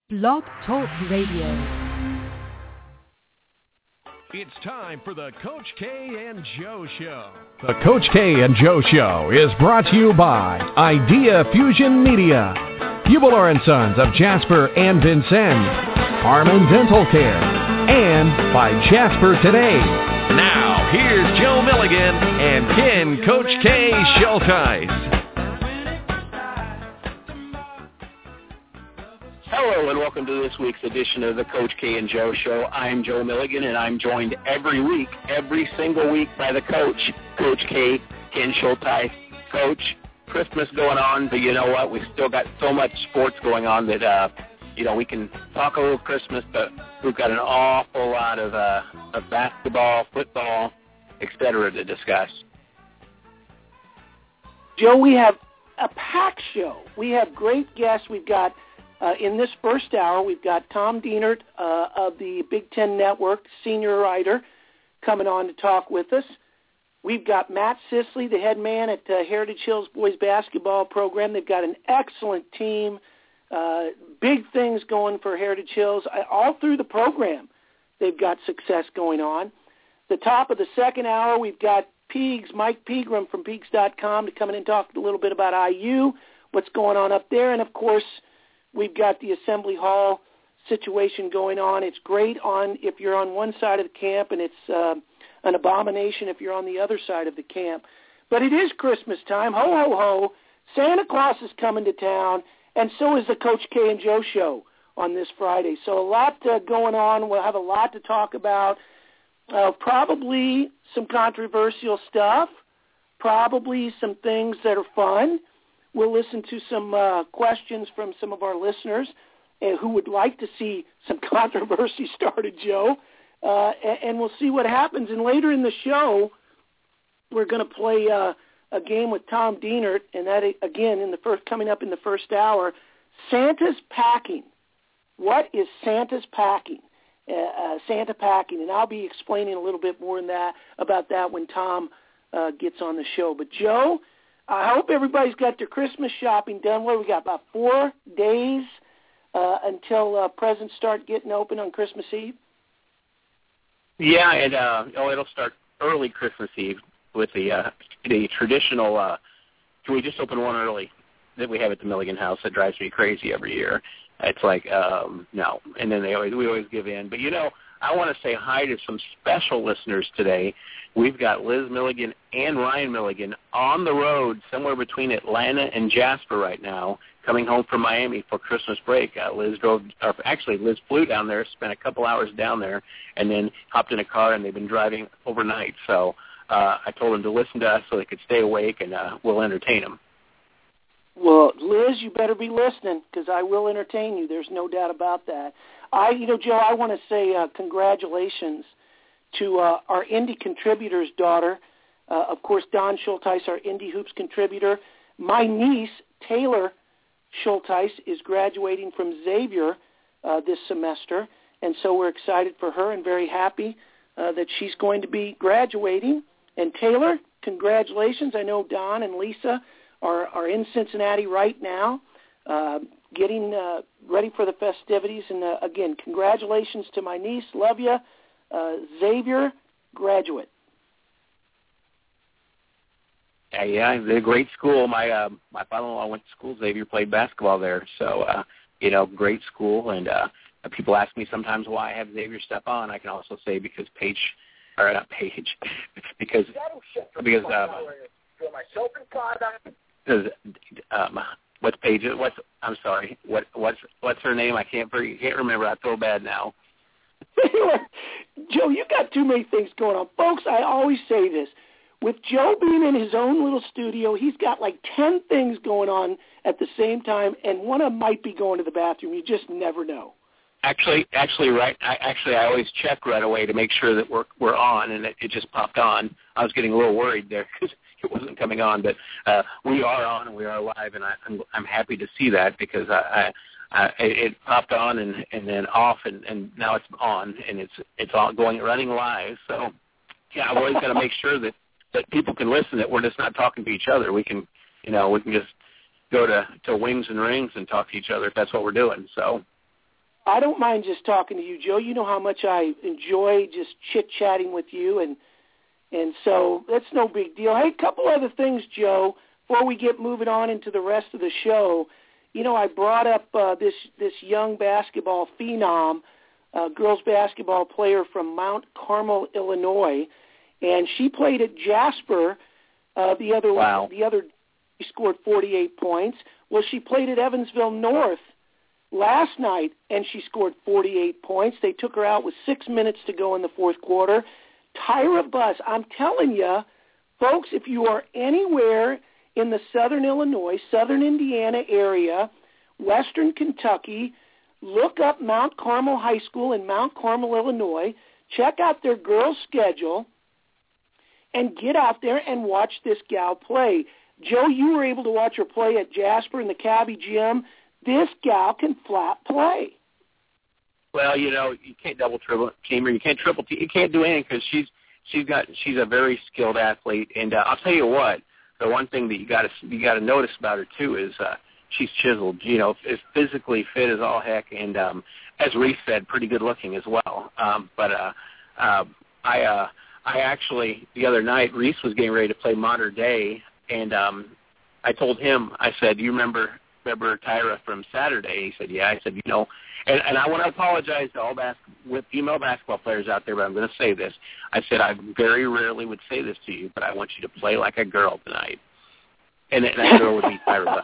Blog Talk Radio. It's time for the Coach K and Joe Show. The Coach K and Joe Show is brought to you by Idea Fusion Media, Hubler & Sons of Jasper and Vincennes, Harmon Dental Care, and by Jasper Today. Now, here's Joe Milligan and Ken Coach K Schulteis. Hello and welcome to this week's edition of the Coach K and Joe Show. I'm Joe Milligan and I'm joined every single week by the coach, Coach K, Ken Schulteis. Coach, Christmas going on, but you know what? We've still got so much sports going on that, we can talk a little Christmas, but we've got an awful lot of basketball, football, etc. to discuss. Joe, we have a packed show. We have great guests. We've got in this first hour, we've got Tom Dienert of the Big Ten Network, senior writer, coming on to talk with us. We've got Matt Sisley, the head man at Heritage Hills boys basketball program. They've got an excellent team, big things going for Heritage Hills. All through the program, they've got success going on. The top of the second hour, we've got Peegs, Mike Pegram from Peegs.com to come in and talk a little bit about IU, what's going on up there, and, of course, we've got the Assembly Hall situation going on. It's great if you're on one side of the camp, and it's an abomination if you're on the other side of the camp. But it is Christmas time. Ho, ho, ho. Santa Claus is coming to town, and so is the Coach K and Joe Show on this Friday. So a lot going on. We'll have a lot to talk about. Probably some controversial stuff. Probably some things that are fun. We'll listen to some questions from some of our listeners who would like to see some controversy started, Joe, and we'll see what happens. And later in the show, we're going to play a game with Tom Dienert, and that, again, coming up in the first hour, Santa's packing. What is Santa's packing? Santa packing, and I'll be explaining a little bit more about that when Tom gets on the show. But, Joe, I hope everybody's got their Christmas shopping done. What, we got about 4 days until presents start getting open on Christmas Eve? Yeah, and it'll start early Christmas Eve with the traditional, can we just open one early that we have at the Milligan House that drives me crazy every year. It's like, no. And then we always give in. But, I want to say hi to some special listeners today. We've got Liz Milligan and Ryan Milligan on the road somewhere between Atlanta and Jasper right now, coming home from Miami for Christmas break. Liz flew down there, spent a couple hours down there, and then hopped in a car, and they've been driving overnight. So I told them to listen to us so they could stay awake, and we'll entertain them. Well, Liz, you better be listening because I will entertain you. There's no doubt about that. Joe, I want to say congratulations to our Indie Contributor's daughter. Of course, Don Schulteis, our Indie Hoops contributor. My niece, Taylor Schulteis, is graduating from Xavier this semester, and so we're excited for her and very happy that she's going to be graduating. And Taylor, congratulations. I know Don and Lisa are in Cincinnati right now, getting ready for the festivities. And, again, congratulations to my niece. Love you. Xavier, graduate. Yeah, they're a great school. My father-in-law went to school. Xavier played basketball there. So, great school. And people ask me sometimes why I have Xavier step on. I can also say because what's Paige? I'm sorry. What's her name? I can't remember. I feel bad now. Joe, you got too many things going on, folks. I always say this: with Joe being in his own little studio, he's got like 10 things going on at the same time, and one of them might be going to the bathroom. You just never know. Actually, right. I always check right away to make sure that we're on, and it just popped on. I was getting a little worried there because it wasn't coming on, but we are on and we are live, and I'm happy to see that because it popped on and then off, and now it's on, and it's all running live. So yeah, I've always got to make sure that people can listen, that we're just not talking to each other. We can just go to Wings and Rings and talk to each other if that's what we're doing. So. I don't mind just talking to you, Joe. You know how much I enjoy just chit-chatting with you, and so that's no big deal. Hey, a couple other things, Joe, before we get moving on into the rest of the show. You know, I brought up this young basketball phenom, girls basketball player from Mount Carmel, Illinois, and she played at Jasper the other she scored 48 points. Well, she played at Evansville North last night, and she scored 48 points. They took her out with 6 minutes to go in the fourth quarter. Tyra Buss, I'm telling you, folks, if you are anywhere in the southern Illinois, southern Indiana area, western Kentucky, look up Mount Carmel High School in Mount Carmel, Illinois. Check out their girls' schedule and get out there and watch this gal play. Joe, you were able to watch her play at Jasper in the Cabby Gym. This gal can flat play. Well, you know, you can't double team her. You can't triple team. You can't do anything because she's a very skilled athlete. And I'll tell you what, the one thing that you got to notice about her too is she's chiseled. You know, is physically fit as all heck, and as Reese said, pretty good looking as well. I actually the other night Reese was getting ready to play Mater Dei, and I told him, I said, "Do you remember Tyra from Saturday?" He said, "Yeah." I said, "You know," and I want to apologize to all female basketball players out there, but I'm going to say this. I said, I very rarely would say this to you, but I want you to play like a girl tonight. And that girl would be Tyra.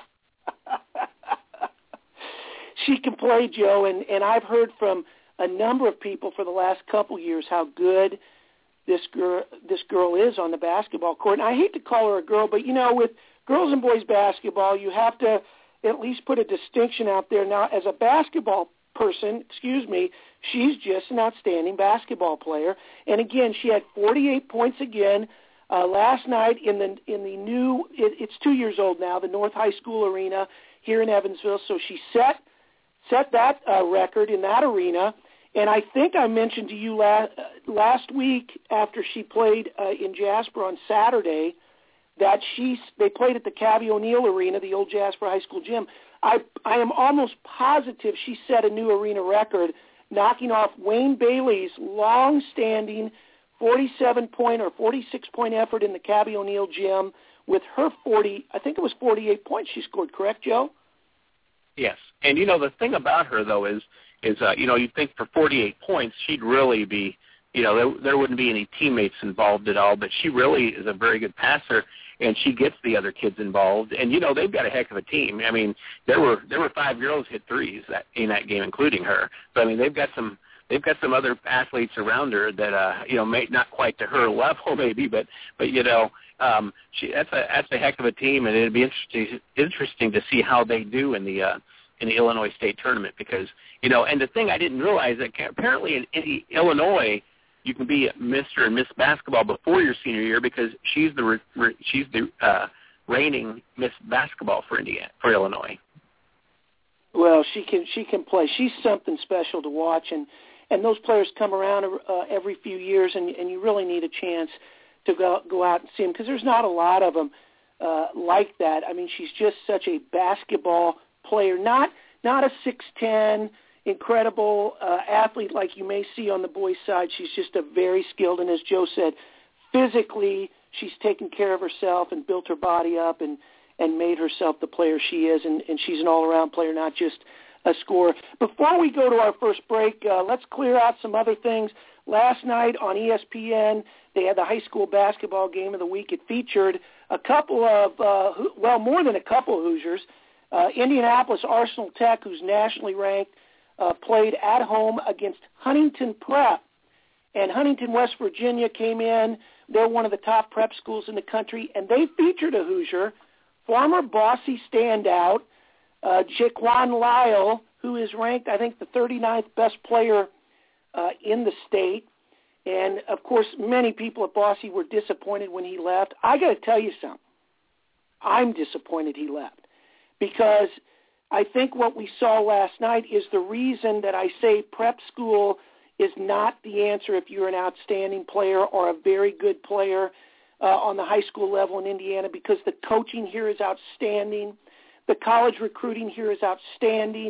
She can play, Joe, and I've heard from a number of people for the last couple years how good this girl is on the basketball court. And I hate to call her a girl, but, you know, with girls and boys basketball, you have to at least put a distinction out there. Now, as a basketball person, she's just an outstanding basketball player. And again, she had 48 points again last night in the new. It's 2 years old now, the North High School Arena here in Evansville. So she set that record in that arena. And I think I mentioned to you last week after she played in Jasper on Saturday that they played at the Cabby O'Neill Arena, the old Jasper High School gym. I am almost positive she set a new arena record, knocking off Wayne Bailey's long-standing 47-point or 46-point effort in the Cabby O'Neill gym with her 48 points she scored, correct, Joe? Yes. And, you know, the thing about her, though, is you know, you'd think for 48 points she'd really be, you know, there wouldn't be any teammates involved at all, but she really is a very good passer, and she gets the other kids involved. And, you know, they've got a heck of a team. I mean, there were 5 girls hit threes in that game, including her. But, I mean, they've got some other athletes around her that, you know, may not quite to her level maybe, but you know, that's a heck of a team, and it'd be interesting to see how they do in the Illinois State tournament because, you know, and the thing I didn't realize that apparently in Illinois you can be Mr. and Miss Basketball before your senior year because she's the reigning Miss Basketball for Illinois. Well, she can play. She's something special to watch, and those players come around every few years, and you really need a chance to go out and see them because there's not a lot of them like that. I mean, she's just such a basketball player, not a 6'10", incredible athlete like you may see on the boys' side. She's just a very skilled, and as Joe said, physically she's taken care of herself and built her body up and made herself the player she is, and she's an all-around player, not just a scorer. Before we go to our first break, let's clear out some other things. Last night on ESPN, they had the high school basketball game of the week. It featured a couple of, more than a couple of Hoosiers. Indianapolis Arsenal Tech, who's nationally ranked, played at home against Huntington Prep. And Huntington, West Virginia came in. They're one of the top prep schools in the country, and they featured a Hoosier, former Boise standout, Jaquan Lyle, who is ranked, I think, the 39th best player in the state. And, of course, many people at Boise were disappointed when he left. I got to tell you something. I'm disappointed he left because I think what we saw last night is the reason that I say prep school is not the answer if you're an outstanding player or a very good player on the high school level in Indiana, because the coaching here is outstanding. The college recruiting here is outstanding.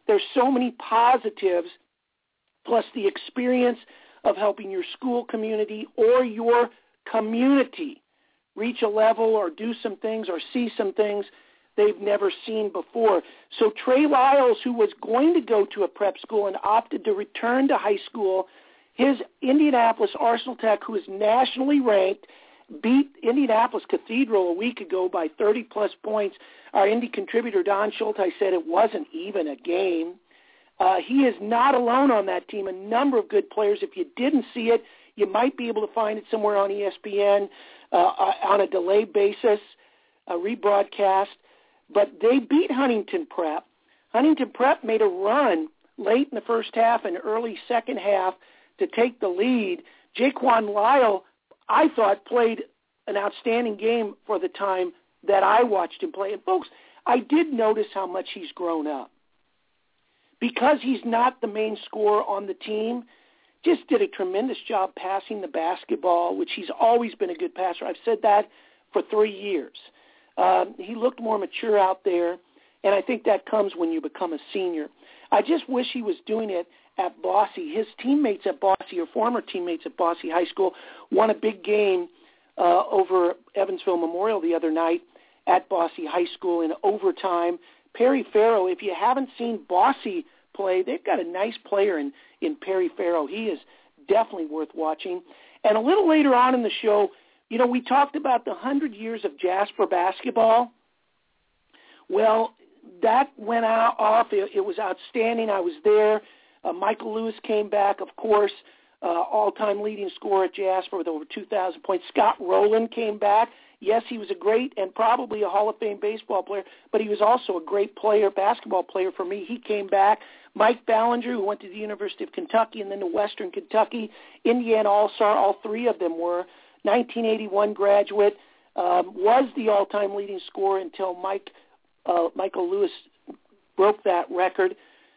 There's so many positives, plus the experience of helping your school community or your community reach a level or do some things or see some things they've never seen before. So Trey Lyles, who was going to go to a prep school and opted to return to high school, his Indianapolis Arsenal Tech, who is nationally ranked, beat Indianapolis Cathedral a week ago by 30-plus points. Our Indy contributor, Don Schultz, said it wasn't even a game. He is not alone on that team. A number of good players. If you didn't see it, you might be able to find it somewhere on ESPN on a delayed basis, a rebroadcast. But they beat Huntington Prep. Huntington Prep made a run late in the first half and early second half to take the lead. Jaquan Lyle, I thought, played an outstanding game for the time that I watched him play. And, folks, I did notice how much he's grown up. Because he's not the main scorer on the team, just did a tremendous job passing the basketball, which he's always been a good passer. I've said that for 3 years. He looked more mature out there, and I think that comes when you become a senior. I just wish he was doing it at Bosse. His teammates at Bosse, or former teammates at Bosse High School, won a big game over Evansville Memorial the other night at Bosse High School in overtime. Perry Farrow, if you haven't seen Bosse play, they've got a nice player in Perry Farrow. He is definitely worth watching. And a little later on in the show, you know, we talked about the 100 years of Jasper basketball. Well, that went off. It was outstanding. I was there. Michael Lewis came back, of course, all-time leading scorer at Jasper with over 2,000 points. Scott Rowland came back. Yes, he was a great and probably a Hall of Fame baseball player, but he was also a great player, basketball player for me. He came back. Mike Ballinger, who went to the University of Kentucky and then to Western Kentucky, Indiana All-Star, all three of them were. 1981 graduate, was the all-time leading scorer until Michael Lewis broke that record.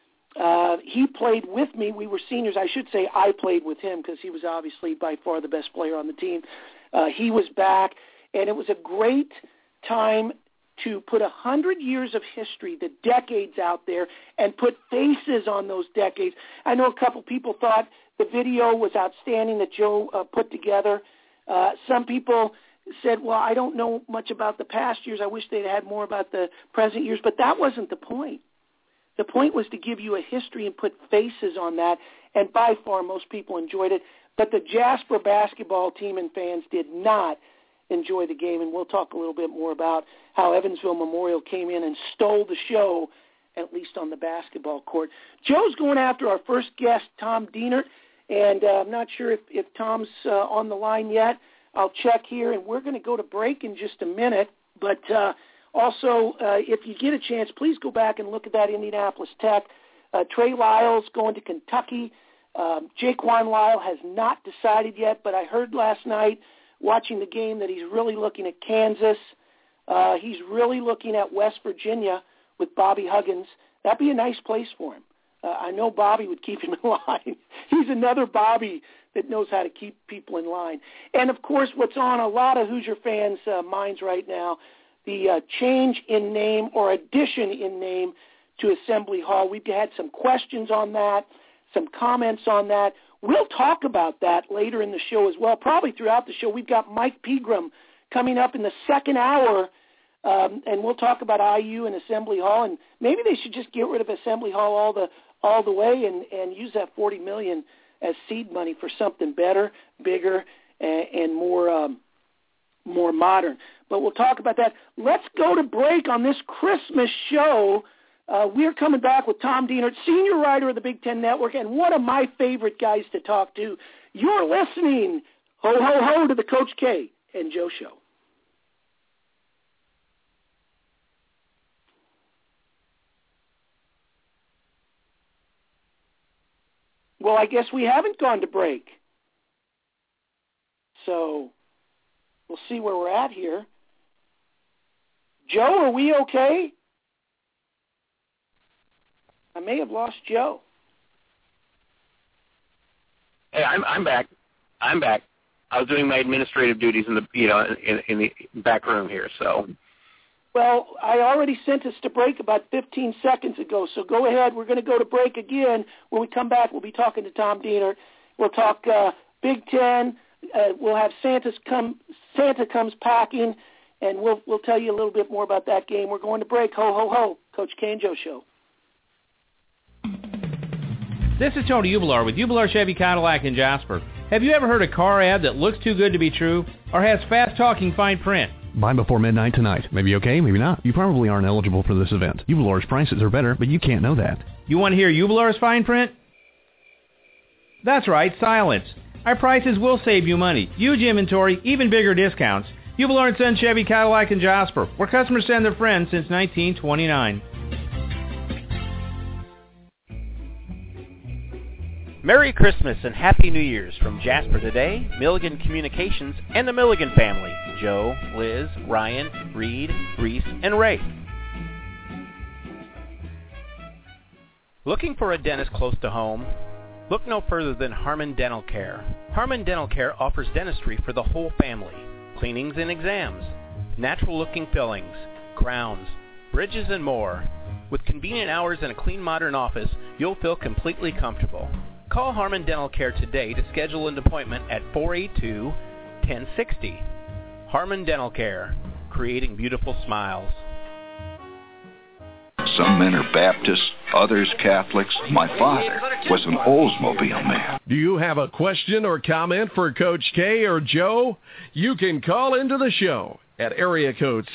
He played with me. We were seniors. I should say I played with him because he was obviously by far the best player on the team. He was back, and it was a great time to put 100 years of history, the decades out there, and put faces on those decades. I know a couple people thought the video was outstanding that Joe put together. Some people said, well, I don't know much about the past years. I wish they'd had more about the present years. But that wasn't the point. The point was to give you a history and put faces on that, and by far most people enjoyed it. But the Jasper basketball team and fans did not enjoy the game, and we'll talk a little bit more about how Evansville Memorial came in and stole the show, at least on the basketball court. Joe's going after our first guest, Tom Dienert, and I'm not sure if Tom's on the line yet. I'll check here, and we're going to go to break in just a minute. But also, if you get a chance, please go back and look at that Indianapolis Tech. Trey Lyles going to Kentucky. Jaquan Lyle has not decided yet, but I heard last night watching the game that he's really looking at Kansas. He's really looking at West Virginia with Bobby Huggins. That'd be a nice place for him. I know Bobby would keep him in line. He's another Bobby that knows how to keep people in line. And, of course, what's on a lot of Hoosier fans' minds right now, the change in name or addition in name to Assembly Hall. We've had some questions on that, some comments on that. We'll talk about that later in the show as well, probably throughout the show. We've got Mike Pegram coming up in the second hour, and we'll talk about IU and Assembly Hall, and maybe they should just get rid of Assembly Hall all the way and use that $40 million as seed money for something better, bigger, and more modern. But we'll talk about that. Let's go to break on this Christmas show. We're coming back with Tom Dienert, senior writer of the Big Ten Network, and one of my favorite guys to talk to. You're listening, ho, ho, ho, to the Coach K and Joe Show. Well, I guess we haven't gone to break. So we'll see where we're at here. Joe, are we okay? I may have lost Joe. Hey, I'm back. I'm back. I was doing my administrative duties in the in the back room here. So, Well, I already sent us to break about 15 seconds ago, so go ahead. We're going to go to break again. When we come back, we'll be talking to Tom Diener. We'll talk Big Ten. We'll have Santa comes packing, and we'll tell you a little bit more about that game. We're going to break. Ho, ho, ho. Coach K and Joe Show. This is Tony Ublar with Ublar Chevy Cadillac in Jasper. Have you ever heard a car ad that looks too good to be true or has fast-talking fine print? Buy before midnight tonight. Maybe okay, maybe not. You probably aren't eligible for this event. Ublar's prices are better, but you can't know that. You want to hear Ublar's fine print? That's right, silence. Our prices will save you money. Huge inventory, even bigger discounts. Ublar & Son Chevy Cadillac in Jasper, where customers send their friends since 1929. Merry Christmas and Happy New Year's from Jasper Today, Milligan Communications, and the Milligan family, Joe, Liz, Ryan, Reed, Reese, and Ray. Looking for a dentist close to home? Look no further than Harmon Dental Care. Harmon Dental Care offers dentistry for the whole family, cleanings and exams, natural-looking fillings, crowns, bridges, and more. With convenient hours and a clean, modern office, you'll feel completely comfortable. Call Harmon Dental Care today to schedule an appointment at 482-1060. Harmon Dental Care, creating beautiful smiles. Some men are Baptists, others Catholics. My father was an Oldsmobile man. Do you have a question or comment for Coach K or Joe? You can call into the show at area code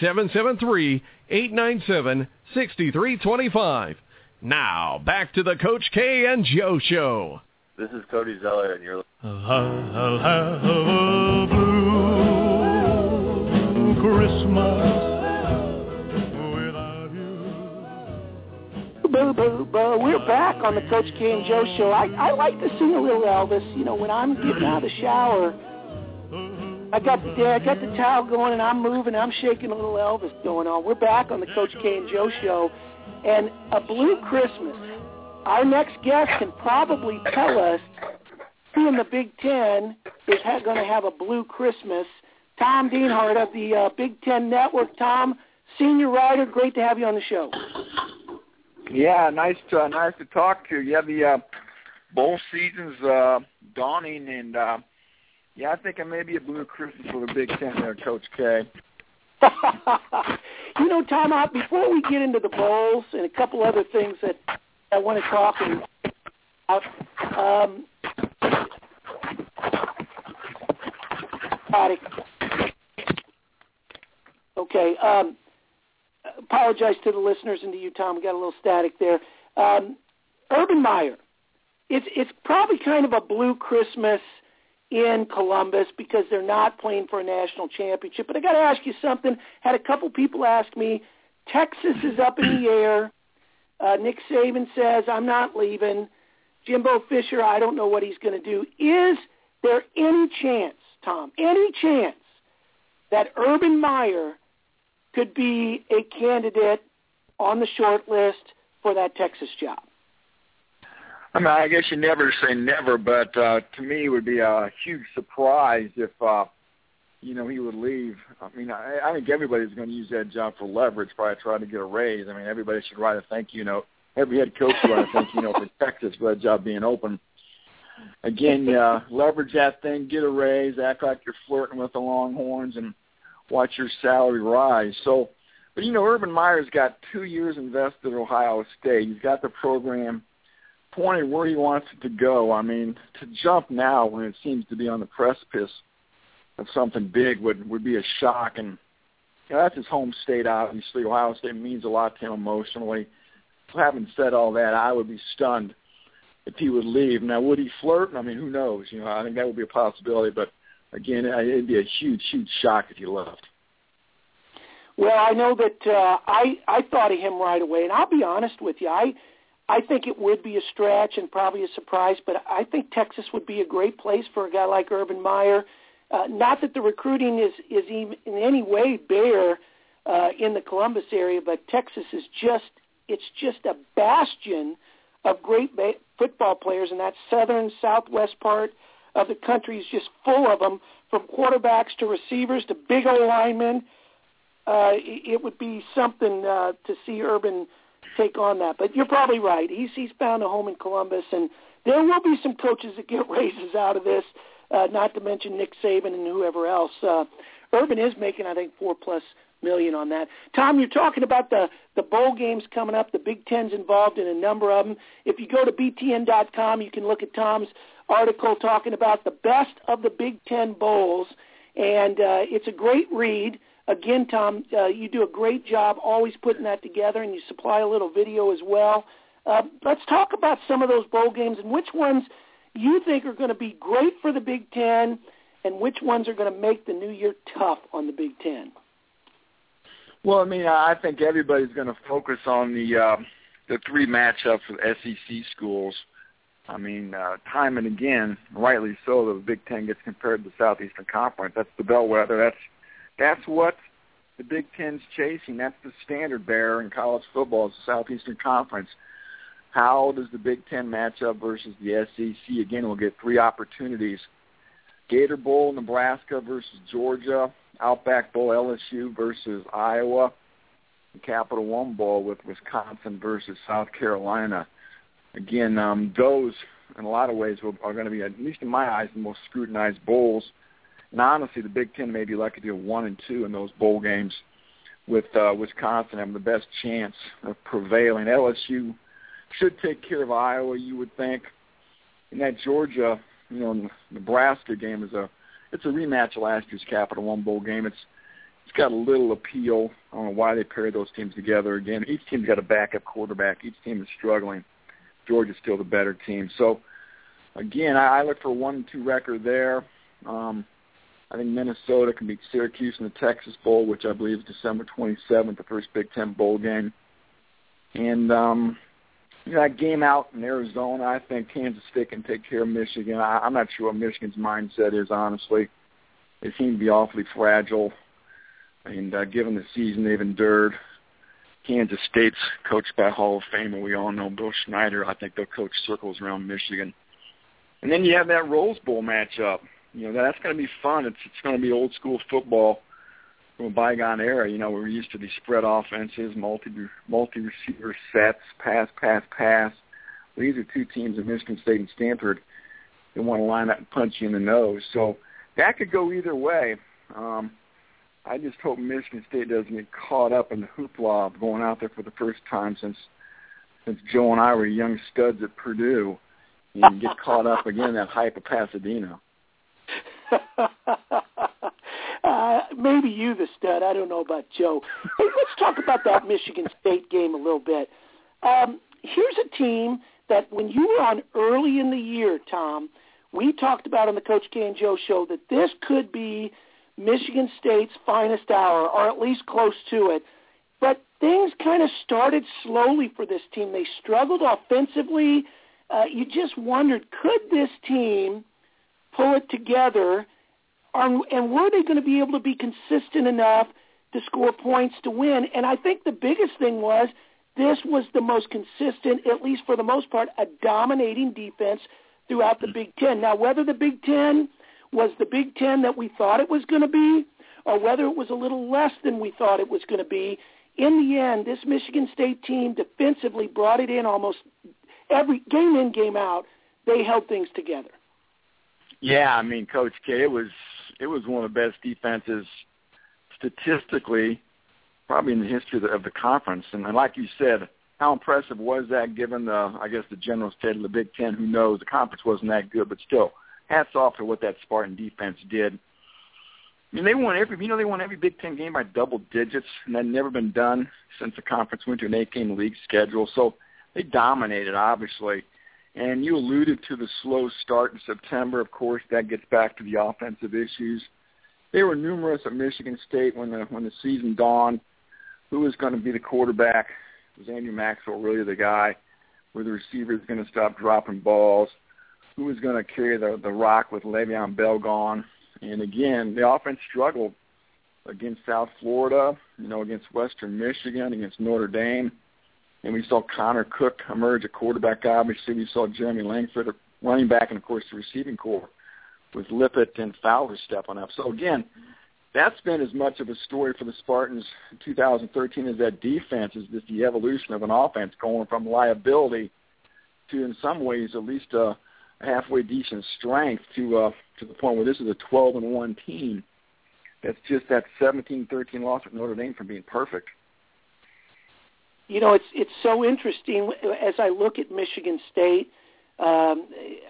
773-897-6325. Now, back to the Coach K and Joe Show. This is Cody Zeller, and you're... I'll have a blue Christmas without you. Boo, boo, boo. We're back on the Coach K and Joe Show. I like to sing a little Elvis. You know, when I'm getting out of the shower, I got the towel going, and I'm moving. I'm shaking a little Elvis going on. We're back on the Coach K and Joe Show. And a blue Christmas. Our next guest can probably tell us who in the Big Ten is going to have a blue Christmas. Tom Dienhart of the Big Ten Network. Tom, senior writer, great to have you on the show. Yeah, nice to talk to you. Yeah, the bowl season's dawning, and I think it may be a blue Christmas for the Big Ten there, Coach K. You know, Tom, before we get into the bowls and a couple other things that I want to talk about, okay, apologize to the listeners and to you, Tom. We got a little static there. Urban Meyer, it's probably kind of a blue Christmas in Columbus because they're not playing for a national championship. But I got to ask you something. Had a couple people ask me, Texas is up in the air. Nick Saban says, I'm not leaving. Jimbo Fisher, I don't know what he's going to do. Is there any chance, Tom, any chance that Urban Meyer could be a candidate on the short list for that Texas job? I mean, I guess you never say never, but to me it would be a huge surprise if, he would leave. I mean, I think everybody's going to use that job for leverage, probably try to get a raise. I mean, everybody should write a thank you note. Every head coach should write a thank you note for Texas for that job being open. Again, leverage that thing, get a raise, act like you're flirting with the Longhorns, and watch your salary rise. So, but, Urban Meyer's got 2 years invested at Ohio State. He's got the program pointed where he wants it to go. I mean, to jump now when it seems to be on the precipice of something big would be a shock. And that's his home state, obviously. Ohio State means a lot to him emotionally. Having said all that, I would be stunned if he would leave. Now, would he flirt? I mean, who knows? I think that would be a possibility. But, again, it'd be a huge, huge shock if he left. Well, I know that I thought of him right away. And I'll be honest with you. I think it would be a stretch and probably a surprise, but I think Texas would be a great place for a guy like Urban Meyer. Not that the recruiting is even in any way bare in the Columbus area, but Texas is just a bastion of great football players, and that southern, southwest part of the country is just full of them, from quarterbacks to receivers to big old linemen. it would be something to see Urban take on that. But you're probably right. He's found a home in Columbus, and there will be some coaches that get raises out of this, not to mention Nick Saban and whoever else. Urban is making, I think, $4+ million on that. Tom, you're talking about the bowl games coming up. The Big Ten's involved in a number of them. If you go to BTN.com, you can look at Tom's article talking about the best of the Big Ten bowls, and it's a great read. Again, Tom, you do a great job always putting that together, and you supply a little video as well. Let's talk about some of those bowl games and which ones you think are going to be great for the Big Ten and which ones are going to make the new year tough on the Big Ten. Well, I mean, I think everybody's going to focus on the 3 matchups with SEC schools. I mean, time and again, rightly so, the Big Ten gets compared to the Southeastern Conference. That's the bellwether. That's what the Big Ten's chasing. That's the standard bearer in college football is the Southeastern Conference. How does the Big Ten match up versus the SEC? Again, we'll get 3 opportunities. Gator Bowl, Nebraska versus Georgia. Outback Bowl, LSU versus Iowa. The Capital One Bowl with Wisconsin versus South Carolina. Again, those, in a lot of ways, are going to be, at least in my eyes, the most scrutinized bowls. And honestly, the Big Ten may be lucky to go 1 and 2 in those bowl games, with Wisconsin having the best chance of prevailing. LSU should take care of Iowa, you would think. And that Georgia, Nebraska game it's a rematch of last year's Capital One Bowl game. It's got a little appeal. I don't know why they paired those teams together. Again, each team's got a backup quarterback. Each team is struggling. Georgia's still the better team. So, again, I look for a 1-2 record there. I think Minnesota can beat Syracuse in the Texas Bowl, which I believe is December 27th, the first Big Ten bowl game. And, that game out in Arizona, I think Kansas State can take care of Michigan. I'm not sure what Michigan's mindset is, honestly. They seem to be awfully fragile. And given the season they've endured, Kansas State's coached by Hall of Famer, we all know, Bill Schneider. I think they'll coach circles around Michigan. And then you have that Rose Bowl matchup. That's going to be fun. It's going to be old school football from a bygone era. We're used to these spread offenses, multi-receiver sets, pass. These are 2 teams in Michigan State and Stanford that want to line up and punch you in the nose. So that could go either way. I just hope Michigan State doesn't get caught up in the hoopla of going out there for the first time since Joe and I were young studs at Purdue and get caught up again in that hype of Pasadena. Maybe you the stud. I don't know about Joe. Hey, let's talk about that Michigan State game a little bit. Here's a team that when you were on early in the year, Tom, we talked about on the Coach K and Joe show that this could be Michigan State's finest hour, or at least close to it. But things kind of started slowly for this team. They struggled offensively. You just wondered, could this team pull it together? And were they going to be able to be consistent enough to score points to win? And I think the biggest thing was this was the most consistent, at least for the most part, a dominating defense throughout the Big Ten. Now, whether the Big Ten was the Big Ten that we thought it was going to be or whether it was a little less than we thought it was going to be, in the end, this Michigan State team defensively brought it in almost every game in, game out. They held things together. Yeah, I mean, Coach K, it was one of the best defenses statistically, probably in the history of the conference. And like you said, how impressive was that given the general state of the Big Ten? Who knows? The conference wasn't that good, but still, hats off to what that Spartan defense did. I mean, they won every Big Ten game by double digits, and that had never been done since the conference went to an 8-game league schedule. So they dominated, obviously. And you alluded to the slow start in September. Of course, that gets back to the offensive issues. They were numerous at Michigan State when the season dawned. Who was going to be the quarterback? Was Andrew Maxwell really the guy? Were the receivers going to stop dropping balls? Who was going to carry the rock with Le'Veon Bell gone? And again, the offense struggled against South Florida, against Western Michigan, against Notre Dame. And we saw Connor Cook emerge at quarterback. Obviously, we saw Jeremy Langford, running back, and, of course, the receiving corps with Lippett and Fowler stepping up. So, again, that's been as much of a story for the Spartans in 2013 as that defense is just the evolution of an offense going from liability to, in some ways, at least a halfway decent strength to the point where this is a 12-1 team. That's just that 17-13 loss with Notre Dame from being perfect. You know, it's so interesting as I look at Michigan State, and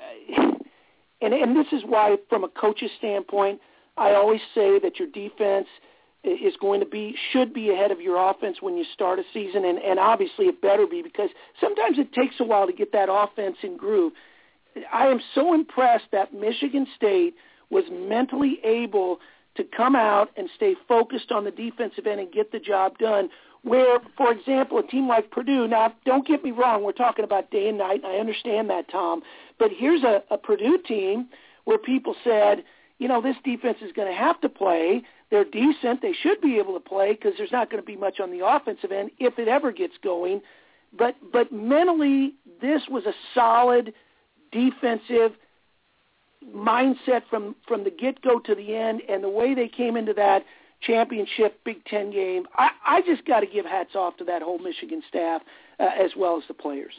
this is why, from a coach's standpoint, I always say that your defense is should be ahead of your offense when you start a season, and obviously it better be, because sometimes it takes a while to get that offense in groove. I am so impressed that Michigan State was mentally able to come out and stay focused on the defensive end and get the job done. Where, for example, a team like Purdue, now don't get me wrong, we're talking about day and night, and I understand that, Tom, but here's a Purdue team where people said, you know, this defense is going to have to play. They're decent. They should be able to play because there's not going to be much on the offensive end if it ever gets going. But mentally, this was a solid defensive mindset from the get-go to the end, and the way they came into that championship Big Ten game, I just got to give hats off to that whole Michigan staff as well as the players.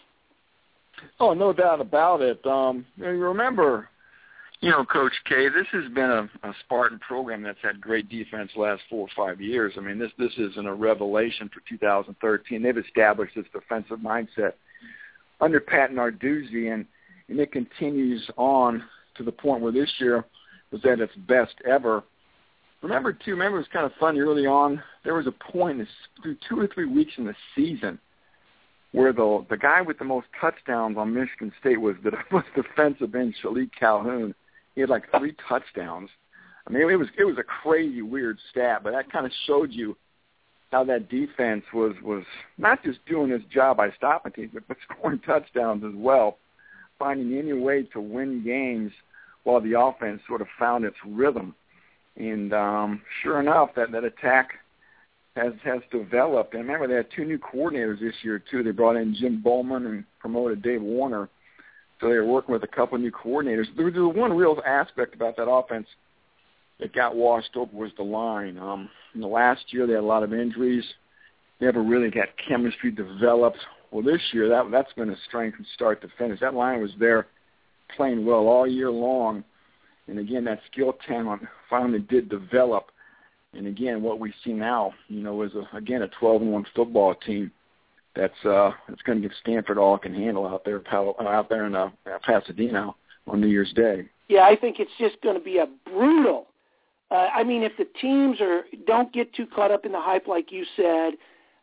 Oh, no doubt about it. Remember, you know, Coach K, this has been a Spartan program that's had great defense the last 4 or 5 years. I mean, this isn't a revelation for 2013. They've established this defensive mindset under Pat Narduzzi, and it continues on to the point where this year was at its best ever. Remember, it was kind of funny early on. There was a point through 2 or 3 weeks in the season where the guy with the most touchdowns on Michigan State was defensive end Shalik Calhoun. He had like 3 touchdowns. I mean, it was a crazy, weird stat, but that kind of showed you how that defense was not just doing its job by stopping teams, but scoring touchdowns as well, finding any way to win games while the offense sort of found its rhythm. And sure enough, that attack has developed. And remember, they had 2 new coordinators this year, too. They brought in Jim Bowman and promoted Dave Warner. So they were working with a couple of new coordinators. There was one real aspect about that offense that got washed over was the line. In the last year, they had a lot of injuries. Never really got chemistry developed. Well, this year, that's been a strength from start to finish. That line was there playing well all year long. And, again, that skill talent finally did develop. And, again, what we see now, you know, is, a 12-1 football team that's going to give Stanford all it can handle out there in Pasadena on New Year's Day. Yeah, I think it's just going to be a brutal. I mean, if the teams don't get too caught up in the hype like you said,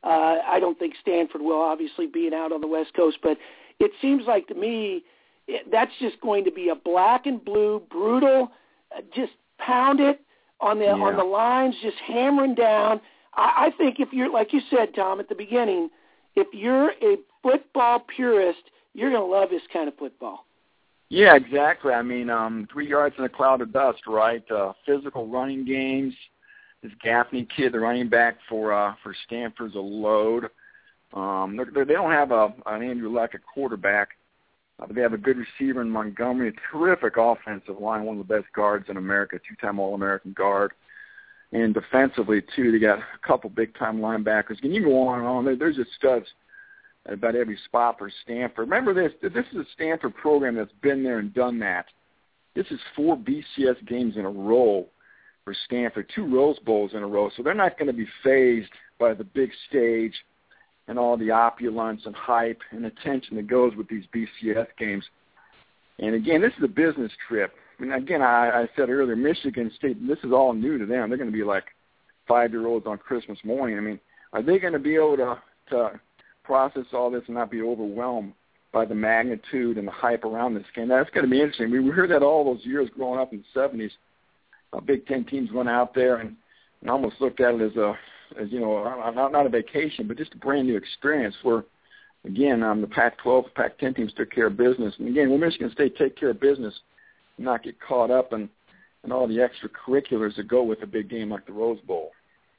I don't think Stanford will, obviously, being out on the West Coast. But it seems like to me that's just going to be a black and blue, brutal, just pound it on the lines, just hammering down. I think if you're, like you said, Tom, at the beginning, if you're a football purist, you're going to love this kind of football. Yeah, exactly. I mean, 3 yards in a cloud of dust, right? Physical running games. This Gaffney kid, the running back for Stanford's a load. They don't have an Andrew Luck at quarterback. But they have a good receiver in Montgomery, a terrific offensive line, one of the best guards in America, 2-time All-American guard. And defensively, too, they got a couple big-time linebackers. And you go on and on. There's just studs at about every spot for Stanford. Remember this. This is a Stanford program that's been there and done that. This is 4 BCS games in a row for Stanford, 2 Rose Bowls in a row. So they're not going to be fazed by the big stage and all the opulence and hype and attention that goes with these BCS games. And, again, this is a business trip. I mean, again, I said earlier, Michigan State, this is all new to them. They're going to be like 5-year-olds on Christmas morning. I mean, are they going to be able to process all this and not be overwhelmed by the magnitude and the hype around this game? That's going to be interesting. We heard that all those years growing up in the 70s. Big Ten teams went out there and almost looked at it as you know, not a vacation, but just a brand new experience where, again, the Pac-12, Pac-10 teams took care of business. And, again, will Michigan State take care of business and not get caught up in all the extracurriculars that go with a big game like the Rose Bowl?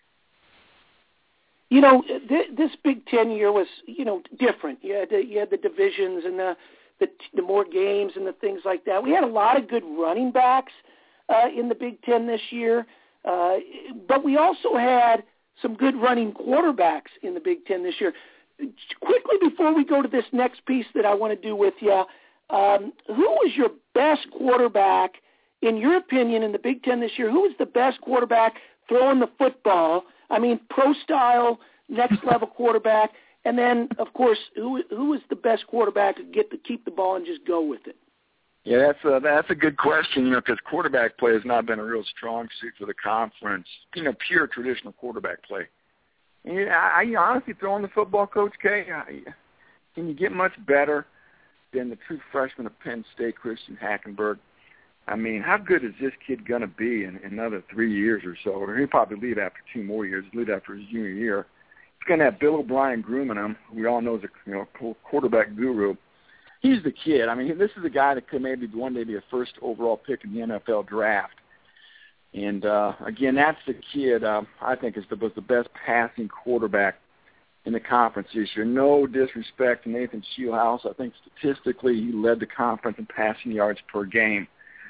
You know, this Big Ten year was, you know, different. You had the divisions and the more games and the things like that. We had a lot of good running backs in the Big Ten this year. But we also had some good running quarterbacks in the Big Ten this year. Quickly, before we go to this next piece that I want to do with you, who was your best quarterback, in your opinion, in the Big Ten this year? Who was the best quarterback throwing the football? I mean, pro-style, next-level quarterback. And then, of course, who was the best quarterback to get to keep the ball and just go with it? Yeah, that's a good question, because quarterback play has not been a real strong suit for the conference, pure traditional quarterback play. And I honestly, throwing the football, Coach K, can you get much better than the true freshman of Penn State, Christian Hackenberg? I mean, how good is this kid going to be in another 3 years or so? Or he'll probably leave after 2 more years, leave after his junior year. He's going to have Bill O'Brien grooming him, who we all know is a quarterback guru. He's the kid. I mean, this is a guy that could maybe one day be a first overall pick in the NFL draft. And, again, that's the kid I think was the best passing quarterback in the conference this year. No disrespect to Nathan Shieldhouse. I think statistically he led the conference in passing yards per game.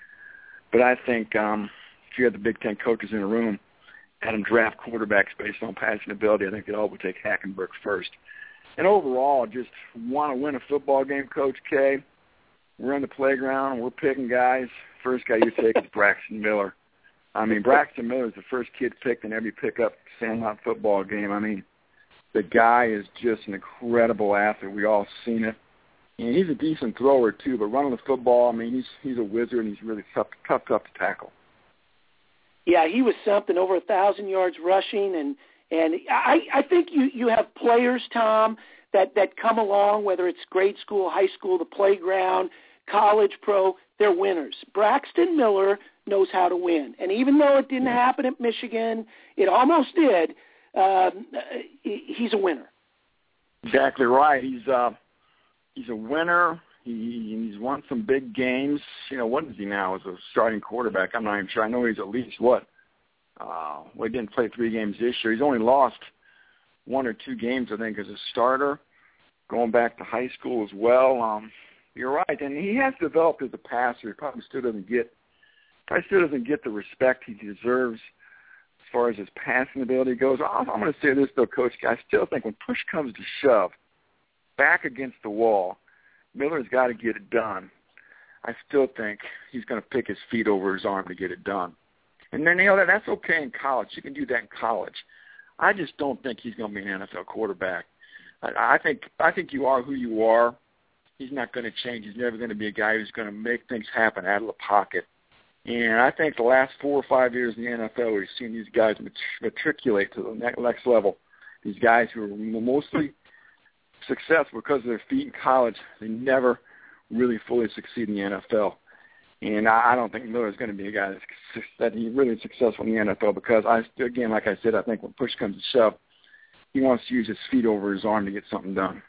But I think if you had the Big Ten coaches in the room, had them draft quarterbacks based on passing ability, I think they all would take Hackenberg first. And overall, just want to win a football game, Coach K. We're on the playground, and we're picking guys. First guy you take is Braxton Miller. I mean, Braxton Miller is the first kid picked in every pickup Sandlot football game. I mean, the guy is just an incredible athlete. We all seen it. And he's a decent thrower, too, but running the football, I mean, he's a wizard, and he's really tough to tackle. Yeah, he was something, over 1,000 yards rushing, and I think you have players, Tom, that come along, whether it's grade school, high school, the playground, college, pro, they're winners. Braxton Miller knows how to win. And even though it didn't happen at Michigan, it almost did, he's a winner. Exactly right. He's a winner. He's won some big games. What is he now as a starting quarterback? I'm not even sure. I know he's at least, he didn't play 3 games this year. He's only lost 1 or 2 games, I think, as a starter, going back to high school as well. You're right, and he has developed as a passer. He probably still doesn't get the respect he deserves as far as his passing ability goes. I'm going to say this, though, Coach. I still think when push comes to shove, back against the wall, Miller's got to get it done. I still think he's going to pick his feet over his arm to get it done. And then, that's okay in college. You can do that in college. I just don't think he's going to be an NFL quarterback. I think you are who you are. He's not going to change. He's never going to be a guy who's going to make things happen out of the pocket. And I think the last 4 or 5 years in the NFL, we've seen these guys matriculate to the next level. These guys who are mostly successful because of their feet in college, they never really fully succeed in the NFL. And I don't think Miller is going to be a guy that he's really successful in the NFL because, again, like I said, I think when push comes to shove, he wants to use his feet over his arm to get something done.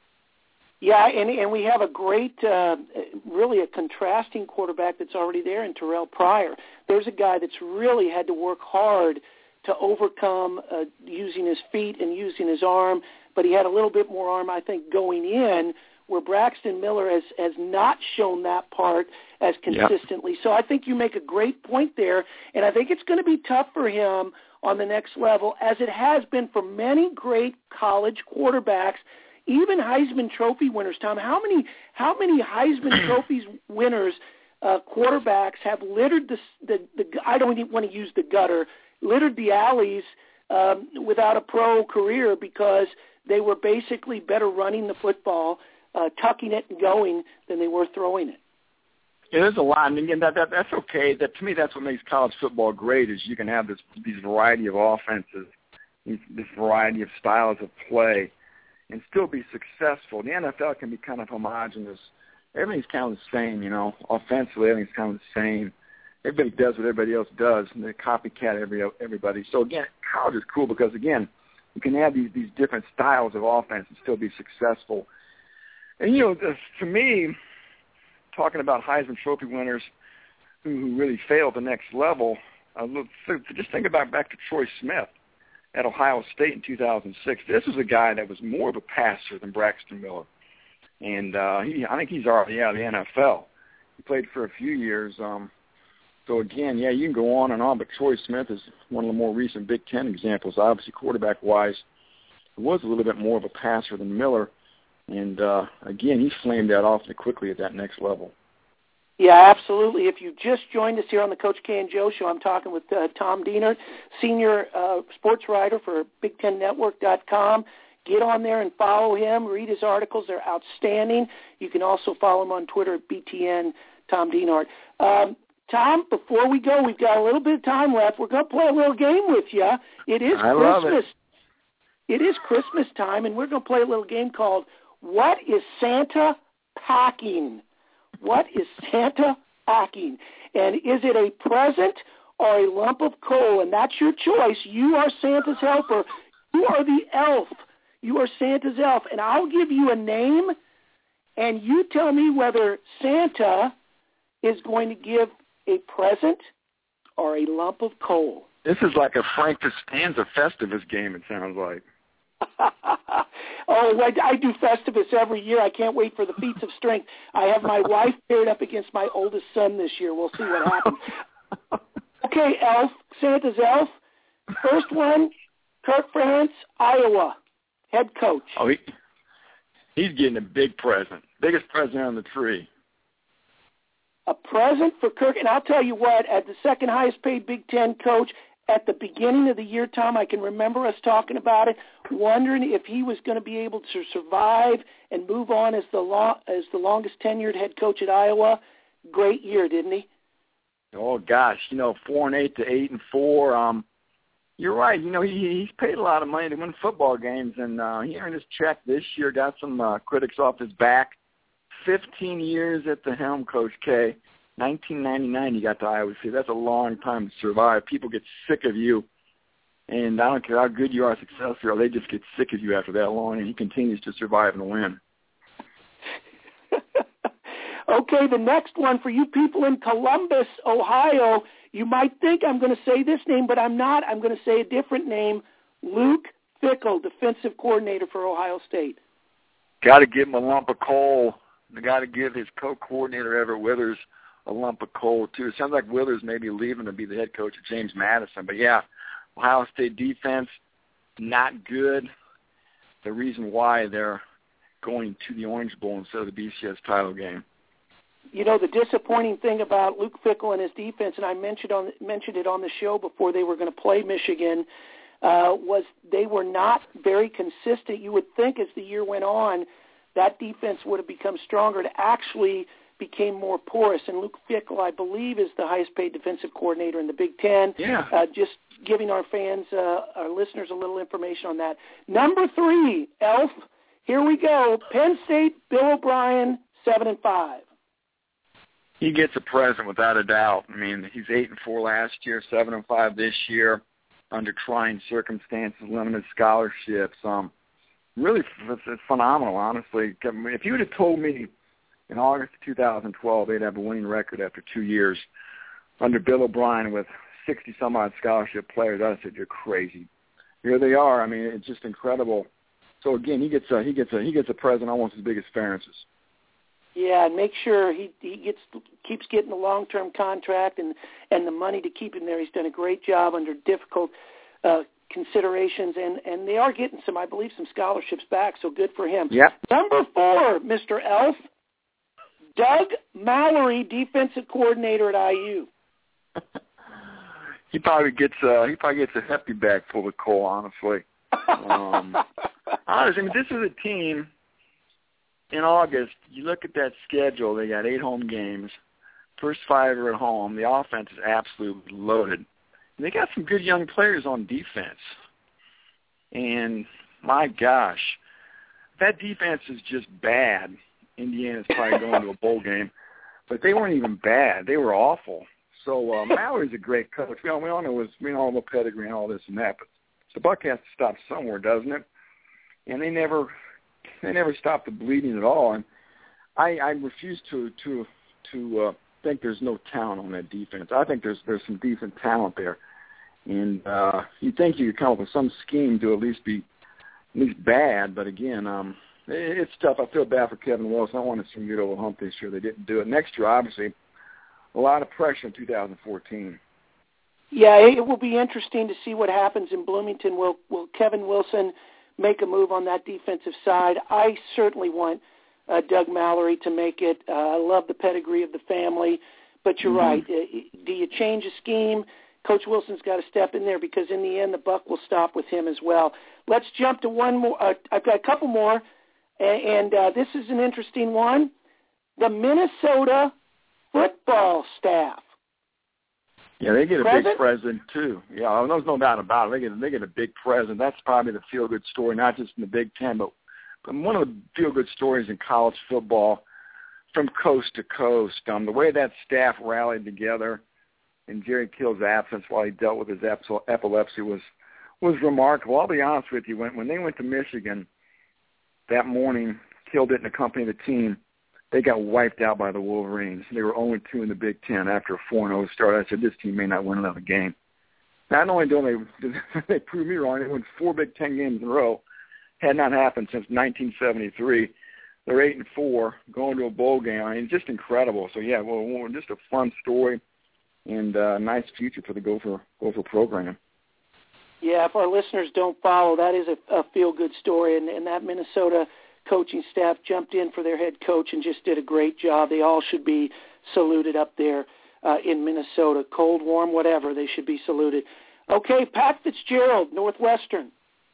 Yeah, and we have a great, really a contrasting quarterback that's already there in Terrell Pryor. There's a guy that's really had to work hard to overcome using his feet and using his arm, but he had a little bit more arm, I think, going in, where Braxton Miller has not shown that part as consistently. Yep. So I think you make a great point there, and I think it's going to be tough for him on the next level, as it has been for many great college quarterbacks, even Heisman Trophy winners. Tom, how many Heisman Trophies winners quarterbacks have littered the I don't even want to use the gutter, littered the alleys without a pro career because they were basically better running the football, tucking it and going than they were throwing it. It is a lot, and again, that's okay. To me, that's what makes college football great. Is you can have these variety of offenses, this variety of styles of play, and still be successful. The NFL can be kind of homogenous. Everything's kind of the same, Offensively, everything's kind of the same. Everybody does what everybody else does, and they copycat everybody. So again, college is cool because again, you can have these different styles of offense and still be successful. And to me, talking about Heisman Trophy winners who really failed the next level, just think about back to Troy Smith at Ohio State in 2006. This was a guy that was more of a passer than Braxton Miller. And I think he's already out of the NFL. He played for a few years. So, again, yeah, you can go on and on, but Troy Smith is one of the more recent Big Ten examples. Obviously, quarterback-wise, he was a little bit more of a passer than Miller. And, again, he flamed that awfully quickly at that next level. Yeah, absolutely. If you just joined us here on the Coach K and Joe Show, I'm talking with Tom Dienert, senior sports writer for BigTenNetwork.com. Get on there and follow him. Read his articles. They're outstanding. You can also follow him on Twitter at BTN Tom Dienert. Tom, before we go, we've got a little bit of time left. We're going to play a little game with you. It is Christmas. It is Christmas time, and we're going to play a little game called What is Santa Packing? What is Santa packing? And is it a present or a lump of coal? And that's your choice. You are Santa's helper. You are the elf. You are Santa's elf. And I'll give you a name, and you tell me whether Santa is going to give a present or a lump of coal. This is like a Frank Costanza Festivus game, it sounds like. Oh, I do Festivus every year. I can't wait for the feats of strength. I have my wife paired up against my oldest son this year. We'll see what happens. Okay, elf, Santa's elf. First one, Kirk Ferentz, Iowa, head coach. Oh, he's getting a big present, biggest present on the tree. A present for Kirk, and I'll tell you what, as the second highest paid Big Ten coach, at the beginning of the year, Tom, I can remember us talking about it, wondering if he was going to be able to survive and move on as the longest tenured head coach at Iowa. Great year, didn't he? Oh gosh, 4-8 to 8-4. You're right. He's paid a lot of money to win football games, and he earned his check this year. Got some critics off his back. 15 years at the helm, Coach K. 1999 you got to Iowa State. That's a long time to survive. People get sick of you, and I don't care how good you are successful, they just get sick of you after that long, and he continues to survive and win. Okay, the next one for you people in Columbus, Ohio. You might think I'm going to say this name, but I'm not. I'm going to say a different name. Luke Fickell, defensive coordinator for Ohio State. Got to give him a lump of coal. They got to give his co-coordinator, Everett Withers, a lump of coal, too. It sounds like Withers may be leaving to be the head coach of James Madison. But, yeah, Ohio State defense, not good. The reason why they're going to the Orange Bowl instead of the BCS title game. The disappointing thing about Luke Fickell and his defense, and I mentioned it on the show before they were going to play Michigan, was they were not very consistent. You would think as the year went on, that defense would have become stronger. It actually became more porous. And Luke Fickell, I believe, is the highest paid defensive coordinator in the Big Ten. Yeah. Just giving our fans, our listeners, a little information on that. Number 3, Elf. Here we go. Penn State, Bill O'Brien, 7-5. He gets a present without a doubt. I mean, he's 8-4 last year, 7-5 this year, under trying circumstances, limited scholarships. Really, it's phenomenal, honestly. If you would have told me in August of 2012 they'd have a winning record after 2 years under Bill O'Brien with 60-some-odd scholarship players, I'd have said, you're crazy. Here they are. I mean, it's just incredible. So again, he gets a present almost as big as Ferentz's. Yeah, and make sure he keeps getting the long-term contract and the money to keep him there. He's done a great job under difficult considerations, and they are getting some scholarships back, so good for him. Yeah. Number 4, Mr. Elf, Doug Mallory, defensive coordinator at IU. He probably gets a hefty bag full of coal, honestly. Honestly, I mean, this is a team. In August, you look at that schedule, they got 8 home games. First 5 are at home. The offense is absolutely loaded. And they got some good young players on defense. And, my gosh, that defense is just bad. Indiana's probably going to a bowl game. But they weren't even bad. They were awful. So Mallory's a great coach. We all know the pedigree and all this and that. But the buck has to stop somewhere, doesn't it? And they never stop the bleeding at all, and I refuse to think there's no talent on that defense. I think there's some decent talent there, and you think you could come up with some scheme to at least bad, but again, it's tough. I feel bad for Kevin Wilson. I want to see him get over the hump this year. They didn't do it. Next year, obviously, a lot of pressure in 2014. Yeah, it will be interesting to see what happens in Bloomington. Will Kevin Wilson make a move on that defensive side? I certainly want Doug Mallory to make it. I love the pedigree of the family, but you're right. Do you change a scheme? Coach Wilson's got to step in there because in the end the buck will stop with him as well. Let's jump to one more. I've got a couple more, and this is an interesting one. The Minnesota football staff. Yeah, they get a big present too. Yeah, there's no doubt about it. They get a big present. That's probably the feel-good story, not just in the Big Ten, but one of the feel-good stories in college football from coast to coast. The way that staff rallied together in Jerry Kill's absence while he dealt with his epilepsy was remarkable. I'll be honest with you. When they went to Michigan that morning, Kill didn't accompany the team. They got wiped out by the Wolverines. They were 0-2 in the Big Ten after a 4-0 start. I said, this team may not win another game. Not only do they prove me wrong, they won 4 Big Ten games in a row. Had not happened since 1973. They're 8-4, going to a bowl game. I mean, just incredible. So, yeah, well, just a fun story and a nice future for the Gopher program. Yeah, if our listeners don't follow, that is a feel-good story, and that Minnesota coaching staff jumped in for their head coach and just did a great job. They all should be saluted up there in Minnesota. Cold, warm, whatever, they should be saluted. Okay, Pat Fitzgerald, Northwestern.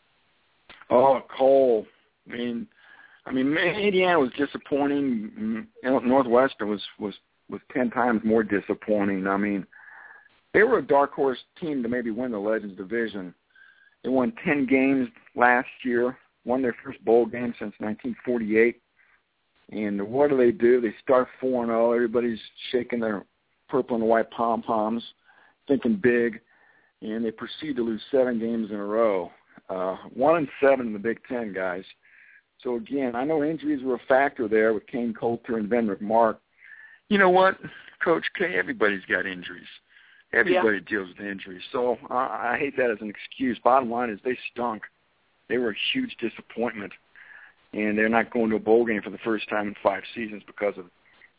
Oh, Cole. I mean, Indiana was disappointing. Northwestern was 10 times more disappointing. I mean, they were a dark horse team to maybe win the Legends Division. They won 10 games last year. Won their first bowl game since 1948. And what do? They start 4-0. Everybody's shaking their purple and white pom-poms, thinking big. And they proceed to lose 7 games in a row. 1-7 in the Big Ten, guys. So, again, I know injuries were a factor there with Kane Coulter and Ben McMark. You know what, Coach K, everybody's got injuries. Everybody deals with injuries. So I hate that as an excuse. Bottom line is they stunk. They were a huge disappointment, and they're not going to a bowl game for the first time in 5 seasons because of it.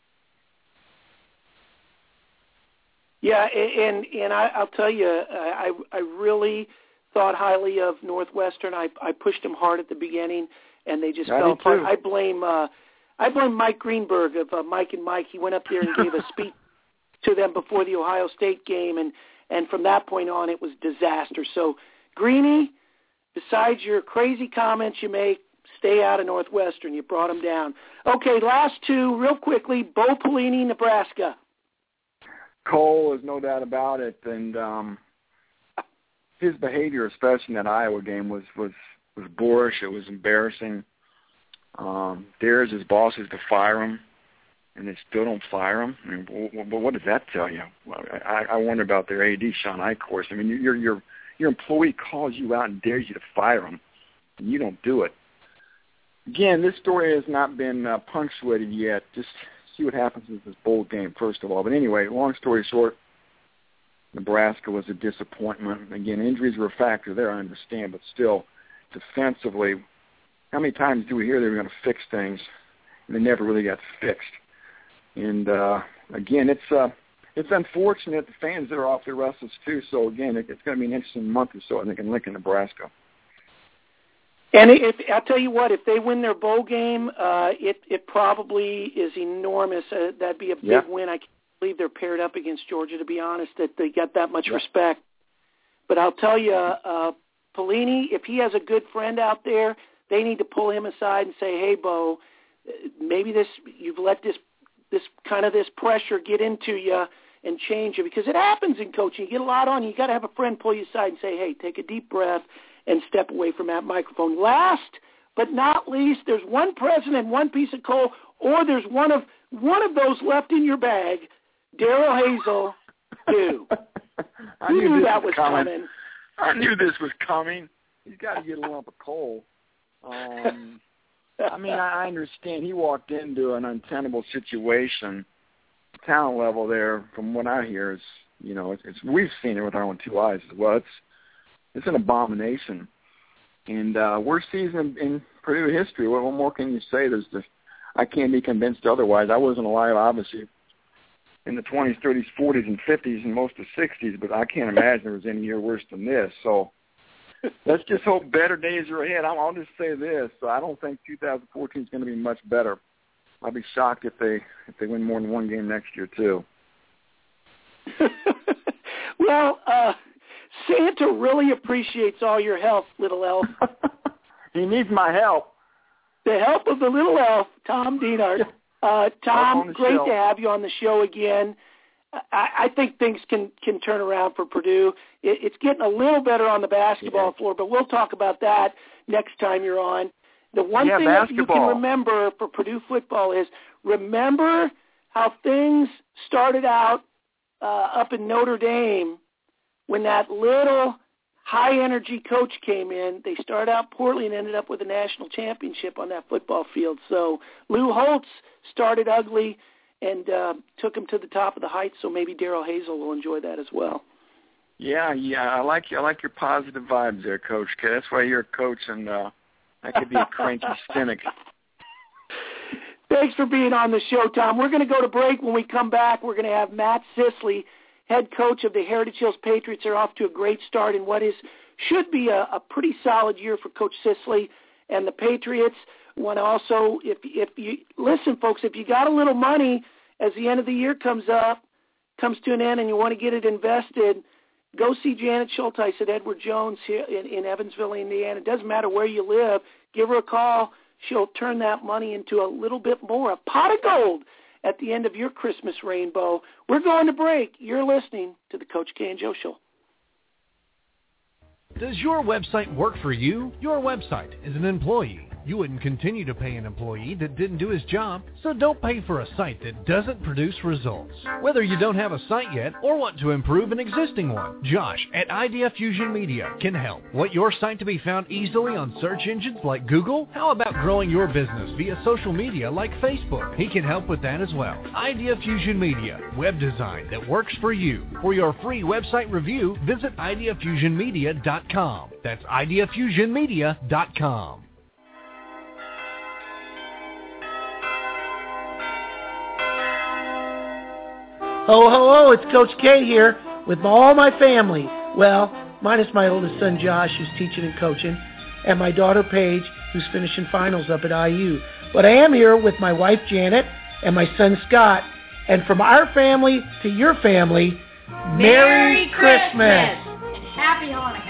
Yeah, and I'll tell you, I really thought highly of Northwestern. I pushed them hard at the beginning, and they just fell apart. I blame Mike Greenberg of Mike and Mike. He went up there and gave a speech to them before the Ohio State game, and from that point on, it was disaster. So, Greenie, besides your crazy comments you make, stay out of Northwestern. You brought them down. Okay, last 2, real quickly. Bo Pelini, Nebraska. Cole, there's no doubt about it, and his behavior, especially in that Iowa game, was boorish. It was embarrassing. Dares his bosses to fire him, and they still don't fire him. I mean, what does that tell you? I wonder about their AD, Sean Eichhorst. I mean, your employee calls you out and dares you to fire him, and you don't do it. Again, this story has not been punctuated yet. Just see what happens with this bowl game, first of all. But anyway, long story short, Nebraska was a disappointment. Again, injuries were a factor there, I understand, but still, defensively, how many times do we hear they were going to fix things, and they never really got fixed? And, again, it's unfortunate the fans that are off their wrestles, too. So, again, it's going to be an interesting month or so, I think, in Lincoln, Nebraska. And I'll tell you what, if they win their bowl game, it probably is enormous. That'd be a big win. I can't believe they're paired up against Georgia, to be honest, that they got that much respect. But I'll tell you, Pelini, if he has a good friend out there, they need to pull him aside and say, hey, Bo, maybe you've let this pressure get into you and change you, because it happens in coaching. You get a lot on you. You got to have a friend pull you aside and say, hey, take a deep breath and step away from that microphone. Last but not least, there's one present and one piece of coal, or there's one of those left in your bag. Darrell Hazel, too. I knew that was coming. I knew this was coming. He's got to get a lump of coal. I mean, I understand he walked into an untenable situation. The talent level there, from what I hear, is, it's we've seen it with our own 2 eyes as well. It's an abomination. And worst season in Purdue history. What more can you say? I can't be convinced otherwise. I wasn't alive, obviously, in the 20s, 30s, 40s, and 50s, and most of the 60s, but I can't imagine there was any year worse than this. So let's just hope better days are ahead. I'll just say this. I don't think 2014 is going to be much better. I'll be shocked if they win more than one game next year, too. Well, Santa really appreciates all your help, little elf. He needs my help. The help of the little elf, Tom Dienhart. Tom, great to have you on the show again. I think things can turn around for Purdue. It's getting a little better on the basketball floor, but we'll talk about that next time you're on. The one thing that you can remember for Purdue football is remember how things started out up in Notre Dame when that little high-energy coach came in. They started out poorly and ended up with a national championship on that football field. So Lou Holtz started ugly and took him to the top of the heights, so maybe Darrell Hazel will enjoy that as well. Yeah, I like your positive vibes there, Coach K. That's why you're a coach, and I could be a cranky cynic. Thanks for being on the show, Tom. We're going to go to break. When we come back, we're going to have Matt Sisley, head coach of the Heritage Hills Patriots. They're off to a great start in what should be a pretty solid year for Coach Sisley and the Patriots. Want to also, if you listen, folks, if you got a little money as the end of the year comes to an end, and you want to get it invested, go see Janet Schulteis at Edward Jones here in Evansville, Indiana. It doesn't matter where you live. Give her a call. She'll turn that money into a little bit more, a pot of gold at the end of your Christmas rainbow. We're going to break. You're listening to the Coach K and Joe Show. Does your website work for you? Your website is an employee. You wouldn't continue to pay an employee that didn't do his job, so don't pay for a site that doesn't produce results. Whether you don't have a site yet or want to improve an existing one, Josh at Idea Fusion Media can help. Want your site to be found easily on search engines like Google? How about growing your business via social media like Facebook? He can help with that as well. Idea Fusion Media, web design that works for you. For your free website review, visit ideafusionmedia.com. That's ideafusionmedia.com. Ho, ho, ho, it's Coach K here with all my family. Well, minus my oldest son, Josh, who's teaching and coaching, and my daughter, Paige, who's finishing finals up at IU. But I am here with my wife, Janet, and my son, Scott. And from our family to your family, Merry Christmas! And Happy Hanukkah!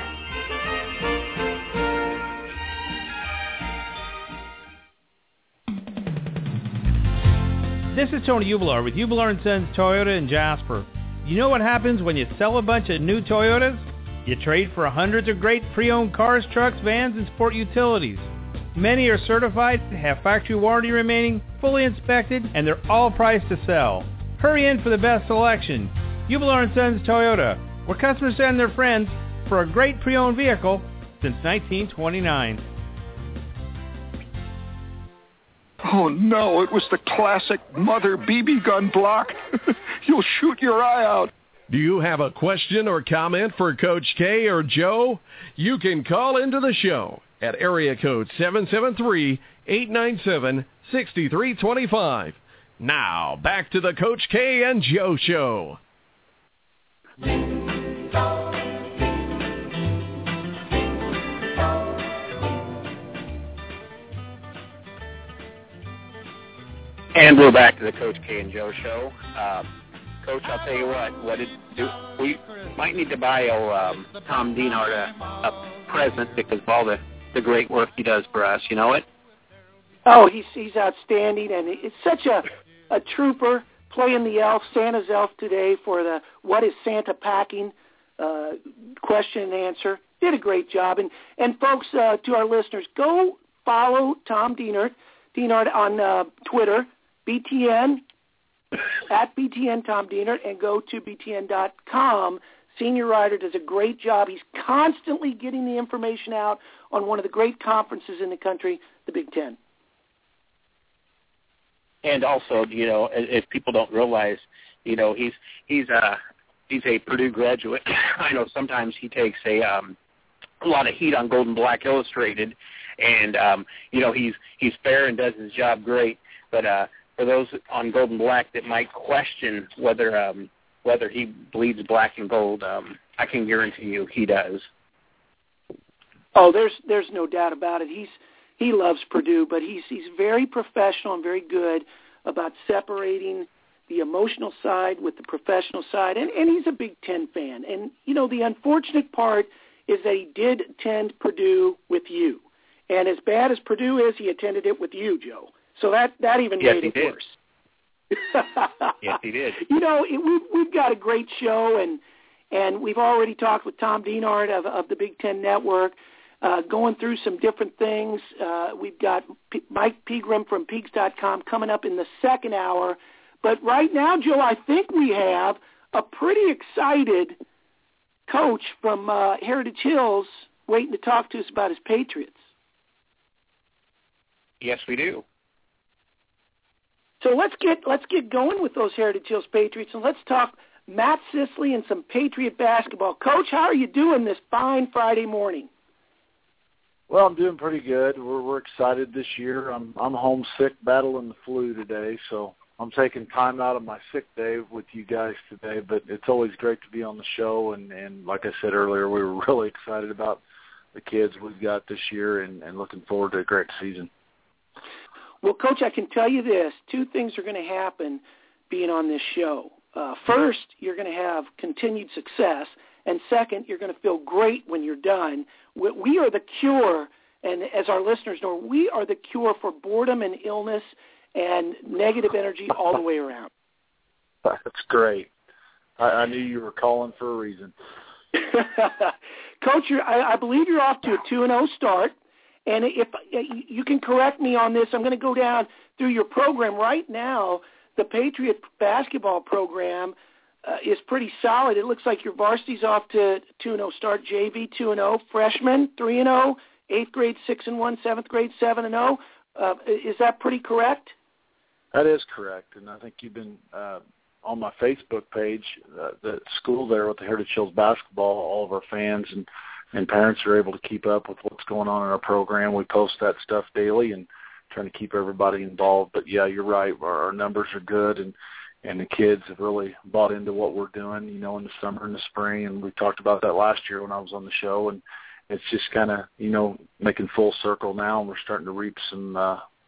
This is Tony Ubler with Ubler & Sons Toyota in Jasper. You know what happens when you sell a bunch of new Toyotas? You trade for hundreds of great pre-owned cars, trucks, vans, and sport utilities. Many are certified, have factory warranty remaining, fully inspected, and they're all priced to sell. Hurry in for the best selection. Ubler & Sons Toyota, where customers send their friends for a great pre-owned vehicle since 1929. Oh, no, it was the classic mother BB gun block. You'll shoot your eye out. Do you have a question or comment for Coach K or Joe? You can call into the show at area code 773-897-6325. Now, back to the Coach K and Joe Show. And we're back to the Coach K and Joe Show. Coach, I'll tell you what we might need to buy Tom Dienhart a present because of all the great work he does for us. You know it? Oh, he's outstanding, and it's such a trooper playing the elf, Santa's elf today for the What is Santa Packing question and answer. Did a great job. And folks, to our listeners, go follow Tom Dienhart on Twitter, BTN, at BTN Tom Dienhart, and go to BTN.com. Senior writer does a great job. He's constantly getting the information out on one of the great conferences in the country, the Big Ten. And also, you know, if people don't realize, you know, he's a Purdue graduate. I know sometimes he takes a lot of heat on Gold and Black Illustrated, and you know, he's fair and does his job great. But for those on Gold and Black that might question whether he bleeds black and gold, I can guarantee you he does. Oh, there's no doubt about it. He loves Purdue, but he's very professional and very good about separating the emotional side with the professional side, and he's a Big Ten fan. And, the unfortunate part is that he did attend Purdue with you. And as bad as Purdue is, he attended it with you, Joe. So that even made it worse. Yes, he did. We've got a great show, and we've already talked with Tom Dienhart of the Big Ten Network, going through some different things. We've got Mike Pegram from Peaks.com coming up in the second hour. But right now, Joe, I think we have a pretty excited coach from Heritage Hills waiting to talk to us about his Patriots. Yes, we do. So let's get going with those Heritage Hills Patriots, and let's talk Matt Sisley and some Patriot basketball. Coach, how are you doing this fine Friday morning? Well, I'm doing pretty good. We're excited this year. I'm homesick, battling the flu today, so I'm taking time out of my sick day with you guys today. But it's always great to be on the show, and like I said earlier, we were really excited about the kids we've got this year and looking forward to a great season. Well, Coach, I can tell you this. Two things are going to happen being on this show. First, you're going to have continued success, and second, you're going to feel great when you're done. We are the cure, and as our listeners know, we are the cure for boredom and illness and negative energy all the way around. That's great. I knew you were calling for a reason. Coach, I believe you're off to a 2-0 start. And if you can correct me on this, I'm going to go down through your program. Right now, the Patriot basketball program is pretty solid. It looks like your varsity's off to 2-0 start, JV 2-0, freshman 3-0, 8th grade 6-1, 7th grade 7-0. Is that pretty correct? That is correct, and I think you've been on my Facebook page, the school there with the Heritage Hills basketball. All of our fans and parents are able to keep up with what's going on in our program. We post that stuff daily and trying to keep everybody involved. But, yeah, you're right. Our numbers are good, and the kids have really bought into what we're doing, in the summer and the spring. And we talked about that last year when I was on the show. And it's just kind of, making full circle now, and we're starting to reap some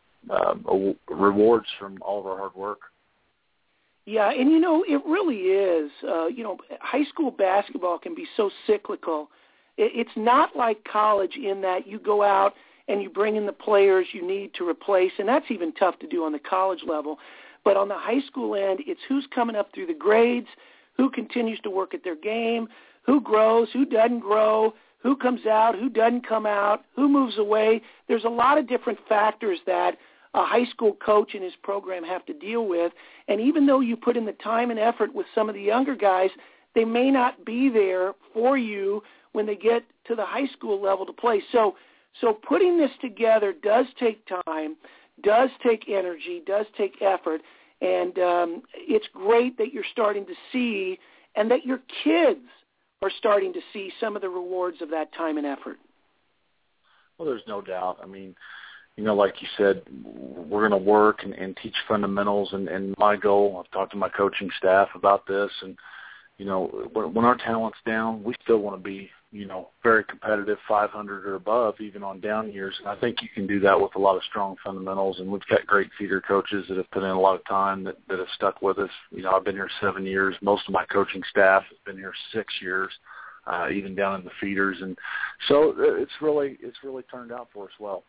rewards from all of our hard work. Yeah, and, it really is. High school basketball can be so cyclical. It's not like college in that you go out and you bring in the players you need to replace, and that's even tough to do on the college level. But on the high school end, it's who's coming up through the grades, who continues to work at their game, who grows, who doesn't grow, who comes out, who doesn't come out, who moves away. There's a lot of different factors that a high school coach and his program have to deal with. And even though you put in the time and effort with some of the younger guys, they may not be there for you when they get to the high school level to play. So putting this together does take time, does take energy, does take effort, and it's great that you're starting to see and that your kids are starting to see some of the rewards of that time and effort. Well, there's no doubt. I mean, like you said, we're going to work and teach fundamentals, and my goal, I've talked to my coaching staff about this, and, when our talent's down, we still want to be, very competitive, 500 or above, even on down years. And I think you can do that with a lot of strong fundamentals. And we've got great feeder coaches that have put in a lot of time that have stuck with us. I've been here 7 years. Most of my coaching staff has been here 6 years, even down in the feeders. And so it's really turned out for us well.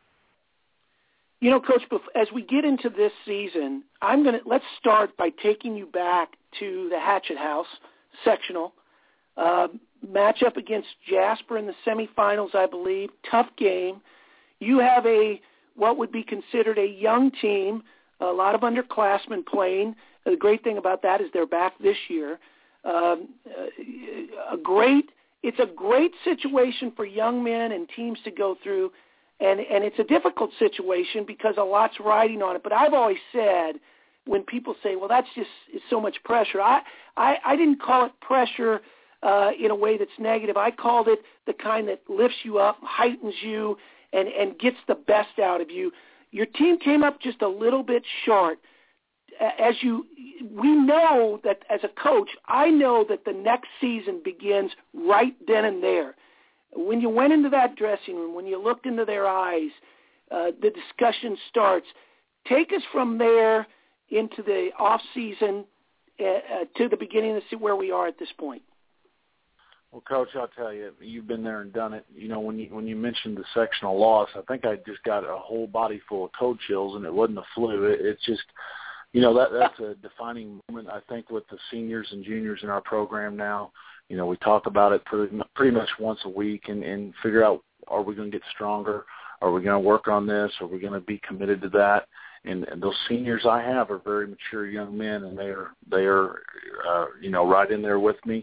Coach, as we get into this season, let's start by taking you back to the Hatchet House sectional. Matchup against Jasper in the semifinals, I believe. Tough game. You have what would be considered a young team, a lot of underclassmen playing. The great thing about that is they're back this year. It's a great situation for young men and teams to go through, and it's a difficult situation because a lot's riding on it. But I've always said, when people say, well, that's just it's so much pressure, I didn't call it pressure in a way that's negative. I called it the kind that lifts you up, heightens you, and gets the best out of you. Your team came up just a little bit short. we know that as a coach, I know that the next season begins right then and there. When you went into that dressing room, when you looked into their eyes, the discussion starts. Take us from there into the off season to the beginning to see where we are at this point. Well, Coach, I'll tell you, you've been there and done it. You know, when you mentioned the sectional loss, I think I just got a whole body full of cold chills, and it wasn't a flu. It's just, you know, that's a defining moment, I think, with the seniors and juniors in our program now. You know, we talk about it pretty much once a week and figure out, are we going to get stronger? Are we going to work on this? Are we going to be committed to that? And those seniors I have are very mature young men, and they are you know, right in there with me.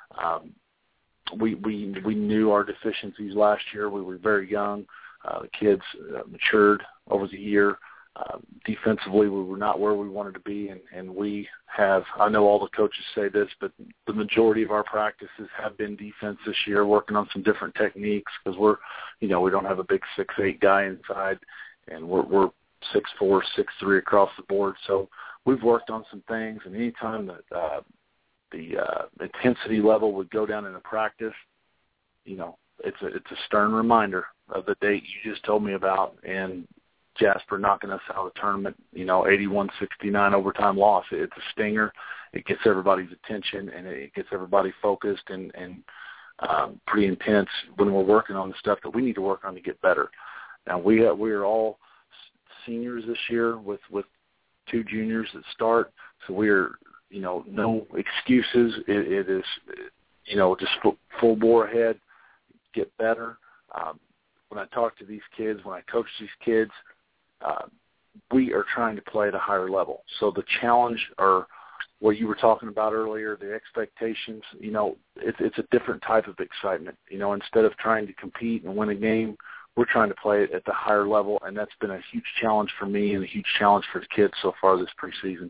We knew our deficiencies last year. We were very young. The kids matured over the year. Defensively, we were not where we wanted to be, and we have, I know all the coaches say this, but the majority of our practices have been defense this year, working on some different techniques because we're, you know, we don't have a big 6'8" guy inside, and we're 6'4", 6'3" across the board. So we've worked on some things, and anytime that the intensity level would go down in a practice, you know, it's a stern reminder of the date you just told me about, and Jasper knocking us out of the tournament, you know, 81-69 overtime loss. It's a stinger. It gets everybody's attention, and it gets everybody focused and pretty intense when we're working on the stuff that we need to work on to get better. Now, we are all seniors this year with 2 juniors that start, so we're, you know, no excuses. It is, you know, just full bore ahead, get better. When I talk to these kids, when I coach these kids, we are trying to play at a higher level. So the challenge, or what you were talking about earlier, the expectations, you know, it's a different type of excitement. You know, instead of trying to compete and win a game, we're trying to play it at the higher level, and that's been a huge challenge for me and a huge challenge for the kids so far this preseason.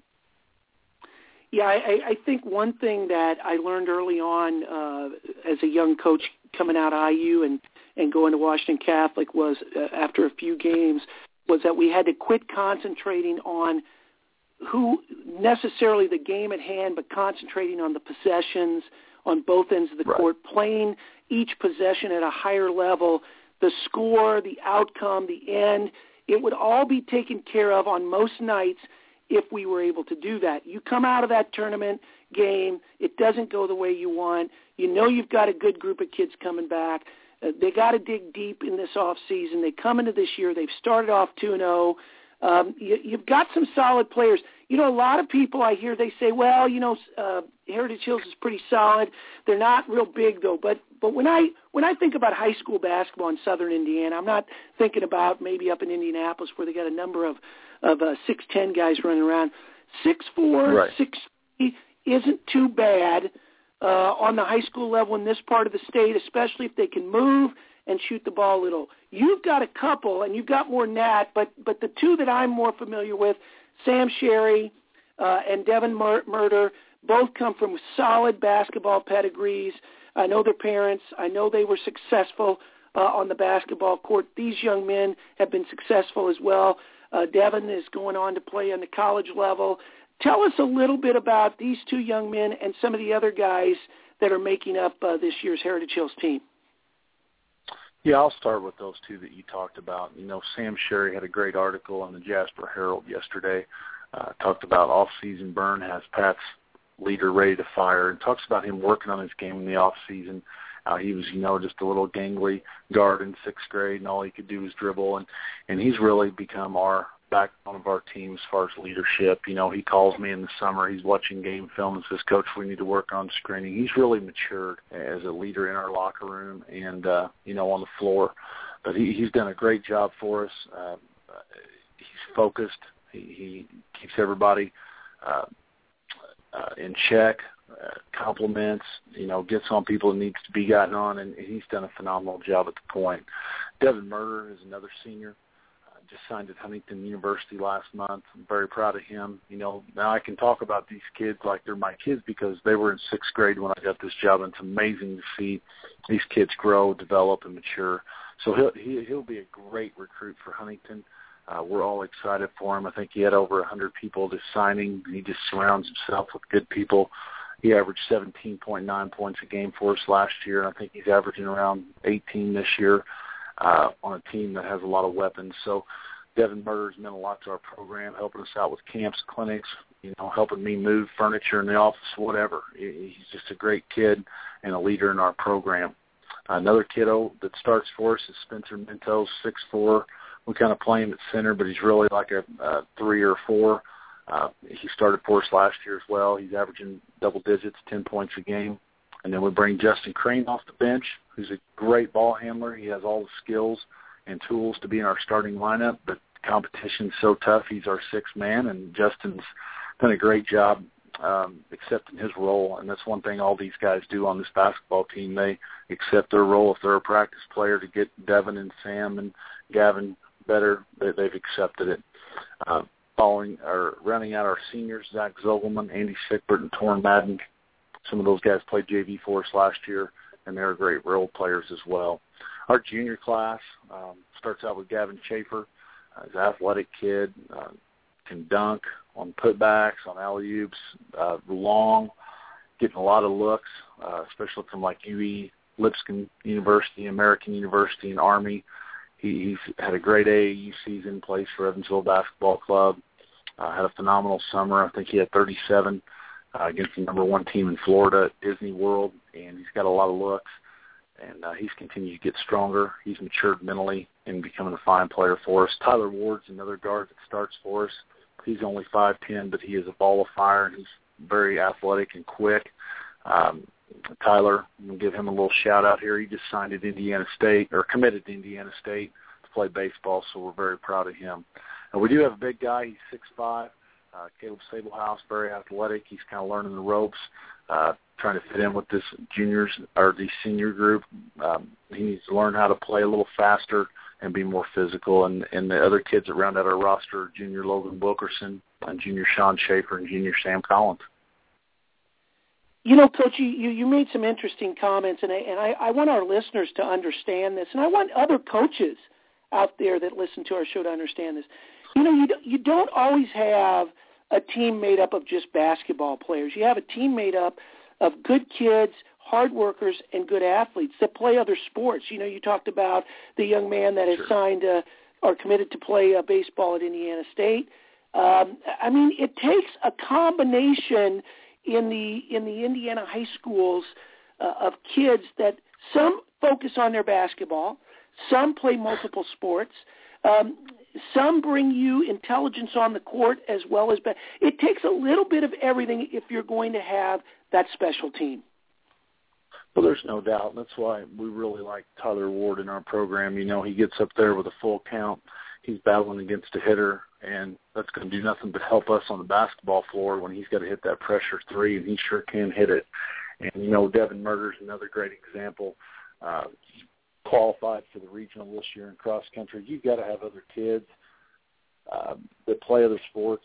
Yeah, I think one thing that I learned early on as a young coach coming out of IU and going to Washington Catholic was, after a few games, was that we had to quit concentrating on who necessarily the game at hand, but concentrating on the possessions on both ends of the court, playing each possession at a higher level, the score, the outcome, the end. It would all be taken care of on most nights if we were able to do that. You come out of that tournament game, it doesn't go the way you want. You know you've got a good group of kids coming back. They got to dig deep in this off season. They come into this year, they've started off 2-0. You've got some solid players. You know, a lot of people I hear, they say, well, you know, Heritage Hills is pretty solid. They're not real big, though. But when I think about high school basketball in southern Indiana, I'm not thinking about maybe up in Indianapolis where they got a number of 6'10" guys running around. 6'4", 6'3" isn't too bad on the high school level in this part of the state, especially if they can move and shoot the ball a little. You've got a couple, and you've got more than that, but the 2 that I'm more familiar with, Sam Sherry and Devin Murder, both come from solid basketball pedigrees. I know their parents. I know they were successful on the basketball court. These young men have been successful as well. Devin is going on to play on the college level. Tell us a little bit about these 2 young men and some of the other guys that are making up this year's Heritage Hills team. Yeah, I'll start with those 2 that you talked about. You know, Sam Sherry had a great article on the Jasper Herald yesterday. Talked about off-season burn, has Pat's leader ready to fire, and talks about him working on his game in the off-season. He was, you know, just a little gangly guard in 6th grade, and all he could do was dribble. And he's really become our backbone of our team as far as leadership. You know, he calls me in the summer. He's watching game film and says, Coach, we need to work on screening. He's really matured as a leader in our locker room and, you know, on the floor. But he's done a great job for us. He's focused. He keeps everybody in check, compliments, you know, gets on people that needs to be gotten on, and he's done a phenomenal job at the point. Devin Murder is another senior. Just signed at Huntington University last month. I'm very proud of him. You know, now I can talk about these kids like they're my kids because they were in 6th grade when I got this job, and it's amazing to see these kids grow, develop, and mature. So he'll be a great recruit for Huntington. We're all excited for him. I think he had over 100 people just signing. He just surrounds himself with good people. He averaged 17.9 points a game for us last year. I think he's averaging around 18 this year on a team that has a lot of weapons. So Devin Murder's meant a lot to our program, helping us out with camps, clinics, helping me move furniture in the office, whatever. He's just a great kid and a leader in our program. Another kiddo that starts for us is Spencer Mentos, 6'4". We kind of play him at center, but he's really like a 3 or 4. He started for us last year as well. He's averaging double digits, 10 points a game. And then we bring Justin Crane off the bench, who's a great ball handler. He has all the skills and tools to be in our starting lineup, but competition's so tough. He's our sixth man, and Justin's done a great job accepting his role. And that's one thing all these guys do on this basketball team. They accept their role. If they're a practice player, to get Devin and Sam and Gavin better, they've accepted it. Rounding out our seniors, Zach Zogelman, Andy Sickbert, and Torrin Madden. Some of those guys played JV for us last year, and they're great role players as well. Our junior class starts out with Gavin Schaefer. He's an athletic kid, can dunk on putbacks, on alley-oops, long, getting a lot of looks, especially from like UE, Lipscomb University, American University, and Army. He's had a great AAU season, plays for Evansville Basketball Club, had a phenomenal summer. I think he had 37 against the number 1 team in Florida at Disney World, and he's got a lot of looks, and he's continued to get stronger. He's matured mentally and becoming a fine player for us. Tyler Ward's another guard that starts for us. He's only 5'10", but he is a ball of fire, and he's very athletic and quick. Tyler, I'm going to give him a little shout-out here. He just signed at Indiana State, or committed to Indiana State to play baseball, so we're very proud of him. And we do have a big guy. He's 6'5", Caleb Sablehouse, very athletic. He's kind of learning the ropes, trying to fit in with this the senior group. He needs to learn how to play a little faster and be more physical. And the other kids that round out our roster are junior Logan Wilkerson, and junior Sean Schaefer, and junior Sam Collins. Coach, you made some interesting comments, and I want our listeners to understand this, and I want other coaches out there that listen to our show to understand this. You don't always have a team made up of just basketball players. You have a team made up of good kids, hard workers, and good athletes that play other sports. You talked about the young man that has signed or committed to play baseball at Indiana State. It takes a combination in the Indiana high schools of kids that some focus on their basketball, some play multiple sports, some bring you intelligence on the court as well as it takes a little bit of everything if you're going to have that special team. Well, there's no doubt. That's why we really like Tyler Ward in our program. He gets up there with a full count. He's battling against a hitter, and that's going to do nothing but help us on the basketball floor when he's got to hit that pressure three, and he sure can hit it. And, Devin Murder's another great example. Qualified for the regional this year in cross country. You've got to have other kids that play other sports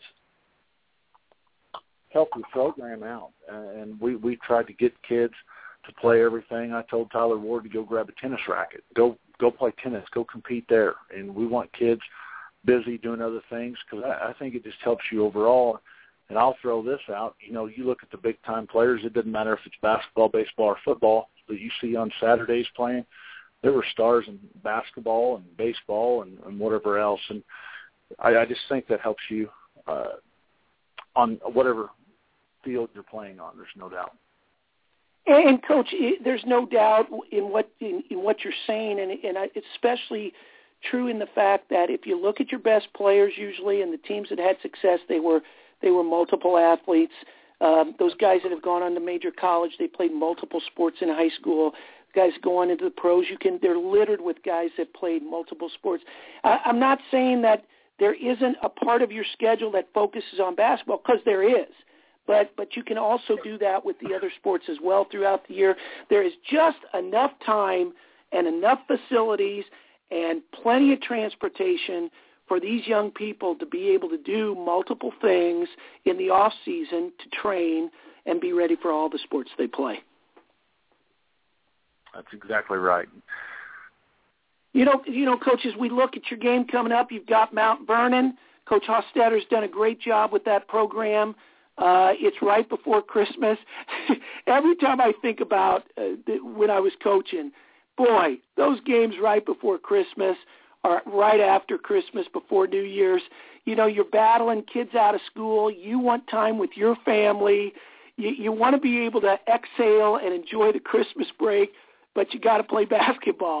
help your program out. And we tried to get kids to play everything. I told Tyler Ward to go grab a tennis racket. Go play tennis. Go compete there. And we want kids busy doing other things because I think it just helps you overall. And I'll throw this out. You look at the big-time players. It doesn't matter if it's basketball, baseball, or football that you see on Saturdays playing. There were stars in basketball and baseball and whatever else. And I just think that helps you on whatever field you're playing on. There's no doubt. And Coach, there's no doubt in what you're saying, and it's especially true in the fact that if you look at your best players usually and the teams that had success, they were multiple athletes. Those guys that have gone on to major college, they played multiple sports in high school. Guys going into the pros, they're littered with guys that played multiple sports. I'm not saying that there isn't a part of your schedule that focuses on basketball, because there is. But you can also do that with the other sports as well throughout the year. There is just enough time and enough facilities and plenty of transportation for these young people to be able to do multiple things in the off season to train and be ready for all the sports they play. That's exactly right. You know, Coach, as we look at your game coming up, you've got Mount Vernon. Coach Hostetter's done a great job with that program. It's right before Christmas. Every time I think about when I was coaching, boy, those games right before Christmas or right after Christmas, before New Year's, you know, you're battling kids out of school. You want time with your family. You want to be able to exhale and enjoy the Christmas break, but you got to play basketball.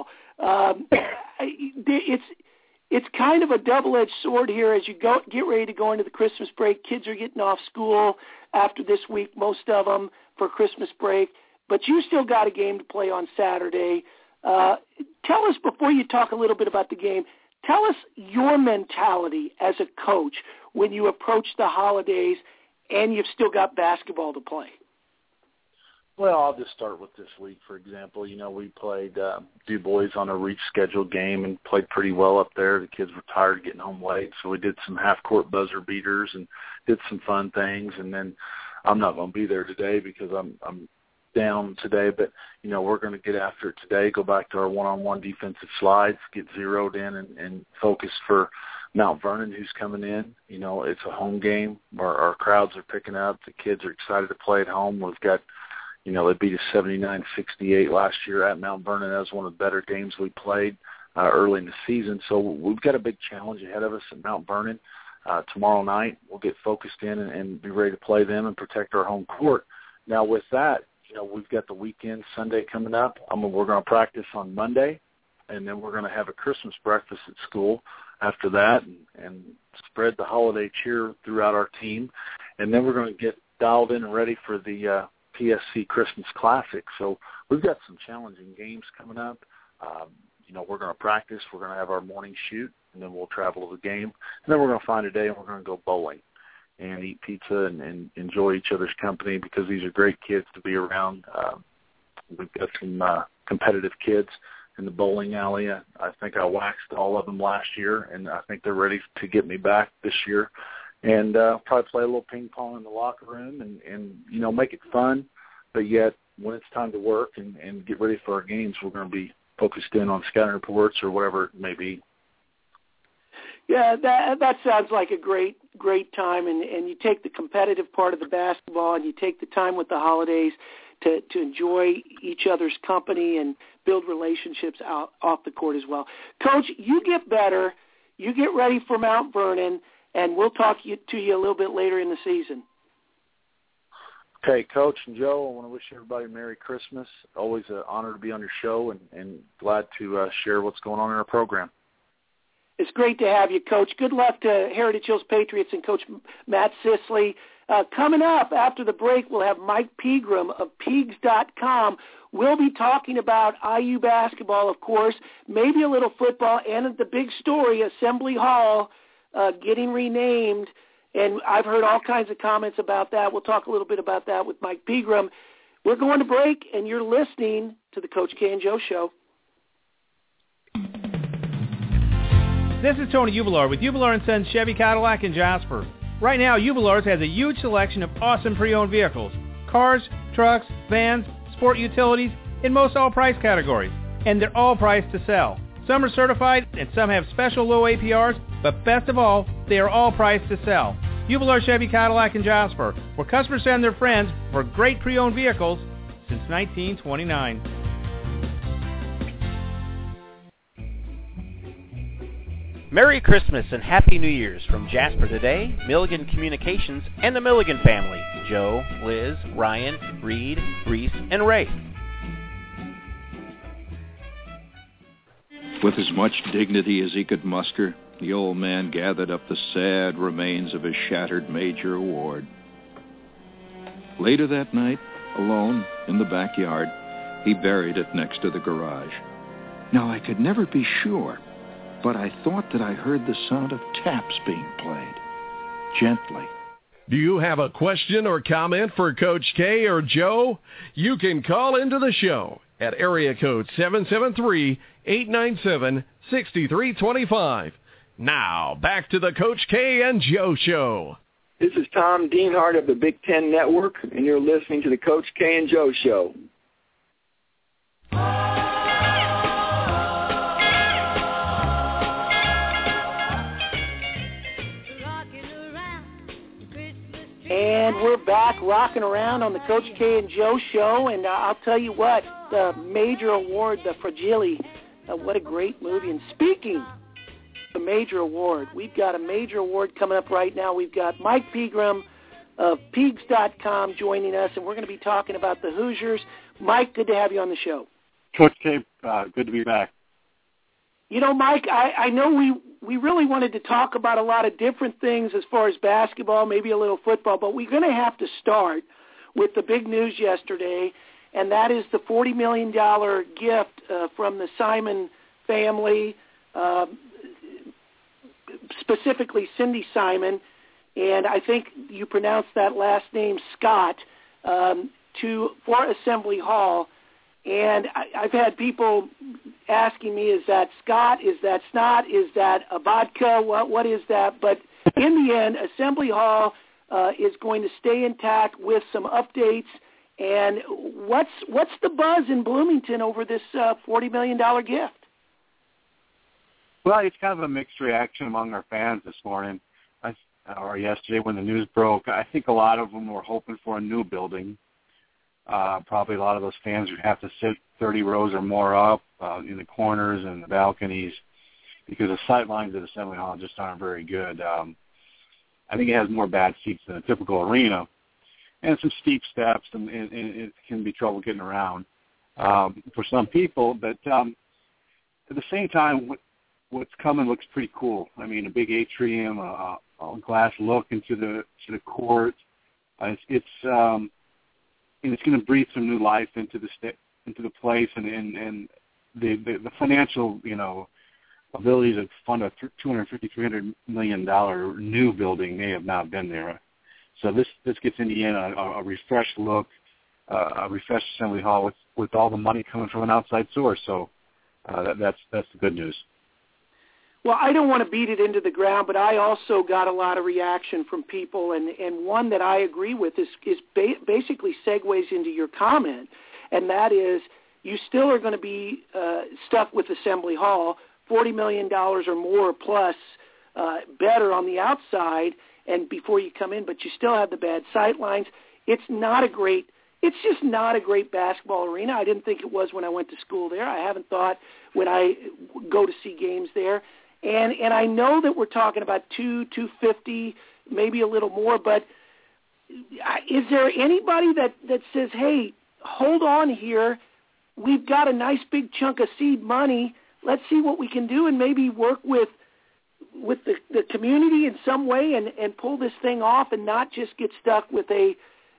It's kind of a double-edged sword here as you get ready to go into the Christmas break. Kids are getting off school after this week, most of them, for Christmas break. But you still got a game to play on Saturday. Tell us, before you talk a little bit about the game, tell us your mentality as a coach when you approach the holidays and you've still got basketball to play. Well, I'll just start with this week, for example. You know, we played Du Bois on a rescheduled game and played pretty well up there. The kids were tired of getting home late, so we did some half-court buzzer beaters and did some fun things. And then I'm not going to be there today because I'm down today, but, you know, we're going to get after it today, go back to our one-on-one defensive slides, get zeroed in and focus for Mount Vernon, who's coming in. You know, it's a home game. Our crowds are picking up. The kids are excited to play at home. We've got, you know, they beat us 79-68 last year at Mount Vernon. That was one of the better games we played early in the season. So we've got a big challenge ahead of us at Mount Vernon. Tomorrow night we'll get focused in and be ready to play them and protect our home court. Now with that, you know, we've got the weekend, Sunday coming up. We're going to practice on Monday, and then we're going to have a Christmas breakfast at school after that and spread the holiday cheer throughout our team. And then we're going to get dialed in and ready for the PSC Christmas Classic. So we've got some challenging games coming up. You know, we're going to practice. We're going to have our morning shoot, and then we'll travel to the game. And then we're going to find a day, and we're going to go bowling and eat pizza and enjoy each other's company because these are great kids to be around. We've got some competitive kids in the bowling alley. I think I waxed all of them last year, and I think they're ready to get me back this year. And probably play a little ping pong in the locker room and you know, make it fun. But yet, when it's time to work and get ready for our games, we're going to be focused in on scouting reports or whatever it may be. Yeah, that sounds like a great time, and you take the competitive part of the basketball and you take the time with the holidays to enjoy each other's company and build relationships off the court as well. Coach, you get better. You get ready for Mount Vernon, and we'll talk to you a little bit later in the season. Okay, Coach and Joe, I want to wish everybody Merry Christmas. Always an honor to be on your show and glad to share what's going on in our program. It's great to have you, Coach. Good luck to Heritage Hills Patriots and Coach Matt Sisley. Coming up after the break, we'll have Mike Pegram of Peegs.com. We'll be talking about IU basketball, of course, maybe a little football, and the big story, Assembly Hall getting renamed. And I've heard all kinds of comments about that. We'll talk a little bit about that with Mike Pegram. We're going to break, and you're listening to the Coach K and Joe Show. This is Tony Ubelar with Ubelar & Sons Chevy Cadillac in Jasper. Right now, Ubelar's has a huge selection of awesome pre-owned vehicles. Cars, trucks, vans, sport utilities, in most all price categories. And they're all priced to sell. Some are certified and some have special low APRs, but best of all, they are all priced to sell. Ubelar Chevy Cadillac in Jasper, where customers send their friends for great pre-owned vehicles since 1929. Merry Christmas and Happy New Year's from Jasper Today, Milligan Communications, and the Milligan family, Joe, Liz, Ryan, Reed, Reese, and Ray. With as much dignity as he could muster, the old man gathered up the sad remains of his shattered major award. Later that night, alone in the backyard, he buried it next to the garage. Now, I could never be sure, but I thought that I heard the sound of taps being played, gently. Do you have a question or comment for Coach K or Joe? You can call into the show at area code 773-897-6325. Now, back to the Coach K and Joe Show. This is Tom Dienhart of the Big Ten Network, and you're listening to the Coach K and Joe Show. And we're back rocking around on the Coach K and Joe Show, and I'll tell you what, the major award, the Fragile, what a great movie. And speaking of the major award, we've got a major award coming up right now. We've got Mike Pegram of Peegs.com joining us, and we're going to be talking about the Hoosiers. Mike, good to have you on the show. Coach K, good to be back. You know, Mike, I know we really wanted to talk about a lot of different things as far as basketball, maybe a little football, but we're going to have to start with the big news yesterday, and that is the $40 million gift from the Simon family, specifically Cindy Simon, and I think you pronounced that last name, Scott, for Assembly Hall. And I've had people asking me, is that Scott, is that Snot, is that a vodka, what is that? But in the end, Assembly Hall is going to stay intact with some updates. And what's the buzz in Bloomington over this $40 million gift? Well, it's kind of a mixed reaction among our fans this morning, or yesterday when the news broke. I think a lot of them were hoping for a new building. Probably a lot of those fans would have to sit 30 rows or more up in the corners and the balconies because the sight lines at Assembly Hall just aren't very good. I think it has more bad seats than a typical arena and some steep steps, and it can be trouble getting around for some people. But at the same time, what's coming looks pretty cool. I mean, a big atrium, a glass look into the court. It's going to breathe some new life into the place, and the financial, ability to fund a $250-300 million new building may have not been there. So this gets Indiana a refreshed look, a refreshed Assembly Hall with all the money coming from an outside source. So that's the good news. Well, I don't want to beat it into the ground, but I also got a lot of reaction from people, and one that I agree with is basically segues into your comment, and that is you still are going to be stuck with Assembly Hall, $40 million or more plus, better on the outside and before you come in, but you still have the bad sight lines. It's just not a great basketball arena. I didn't think it was when I went to school there. I haven't thought when I go to see games there. And I know that we're talking about $250, maybe a little more, but is there anybody that says, hey, hold on here, we've got a nice big chunk of seed money, let's see what we can do and maybe work with the community in some way and pull this thing off and not just get stuck with a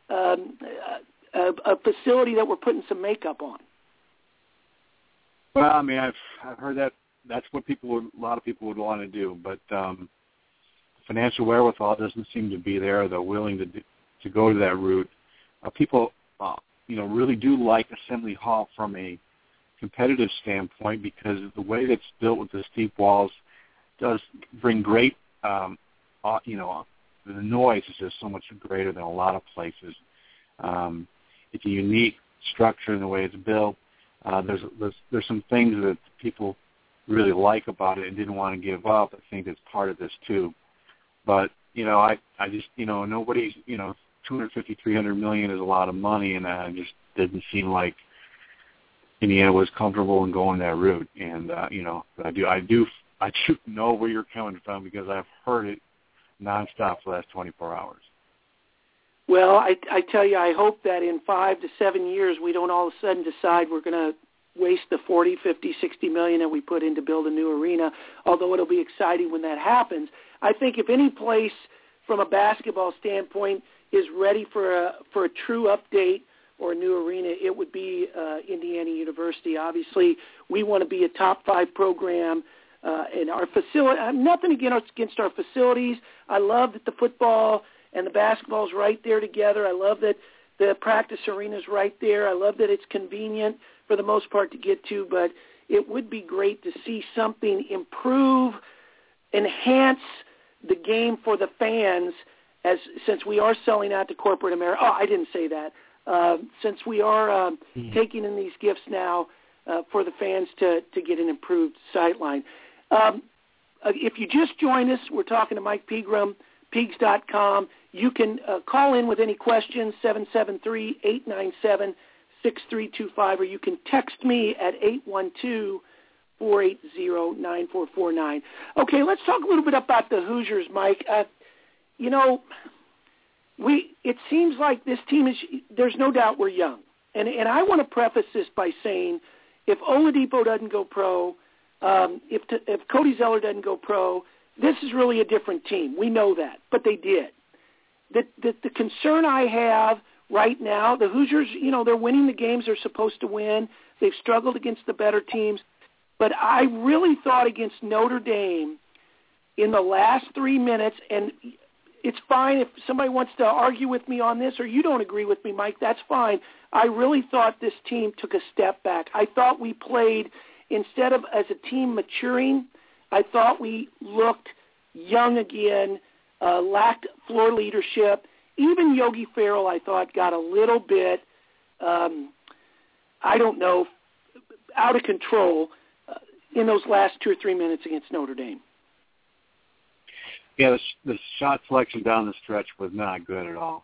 facility that we're putting some makeup on? Well, I mean, I've heard that. That's what a lot of people would want to do, but financial wherewithal doesn't seem to be there. They're willing to go to that route. People, really do like Assembly Hall from a competitive standpoint because the way that's built with the steep walls does bring great, the noise is just so much greater than a lot of places. It's a unique structure in the way it's built. There's some things that people really like about it and didn't want to give up. I think that's part of this too. But, I just, nobody's, $250-300 million is a lot of money, and it just didn't seem like Indiana was comfortable in going that route. And, I do know where you're coming from because I've heard it nonstop for the last 24 hours. Well, I tell you, I hope that in 5 to 7 years we don't all of a sudden decide we're going to waste the $40, $50, $60 million that we put in to build a new arena, although it'll be exciting when that happens. I think if any place from a basketball standpoint is ready for a true update or a new arena, it would be Indiana University. Obviously, we want to be a top 5 program in our facility. Nothing against our facilities. I love that the football and the basketball is right there together. I love that the practice arena is right there. I love that it's convenient for the most part to get to, but it would be great to see something improve, enhance the game for the fans since we are selling out to corporate America. Oh, I didn't say that. Since we are taking in these gifts now for the fans to get an improved sightline. If you just joined us, we're talking to Mike Pegram, Peegs.com. You can call in with any questions, 773-897-6325, or you can text me at 812-480-9449. Okay, let's talk a little bit about the Hoosiers, Mike. It seems like this team is, there's no doubt we're young. And I want to preface this by saying if Oladipo doesn't go pro, if Cody Zeller doesn't go pro, this is really a different team. We know that, but they did. The concern I have right now, the Hoosiers, they're winning the games they're supposed to win. They've struggled against the better teams. But I really thought against Notre Dame in the last 3 minutes, and it's fine if somebody wants to argue with me on this or you don't agree with me, Mike, that's fine. I really thought this team took a step back. I thought we played, instead of as a team maturing, I thought we looked young again, lacked floor leadership. Even Yogi Ferrell, I thought, got a little bit, out of control in those last 2 or 3 minutes against Notre Dame. Yeah, the shot selection down the stretch was not good at all.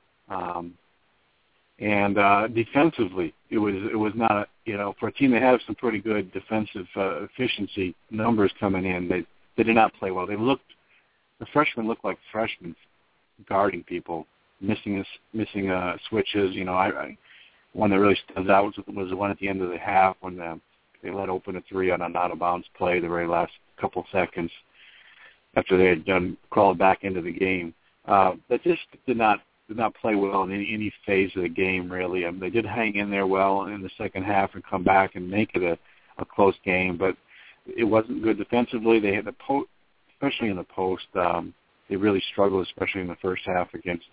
And defensively, it was not, for a team that had some pretty good defensive efficiency numbers coming in, they did not play well. The freshmen looked like freshmen guarding people, missing switches. One that really stands out was the one at the end of the half when they let open a three on an out-of-bounds play the very last couple seconds after they had crawled back into the game. That just did not play well in any phase of the game, really. They did hang in there well in the second half and come back and make it a close game, but it wasn't good defensively. They had especially in the post, they really struggled, especially in the first half against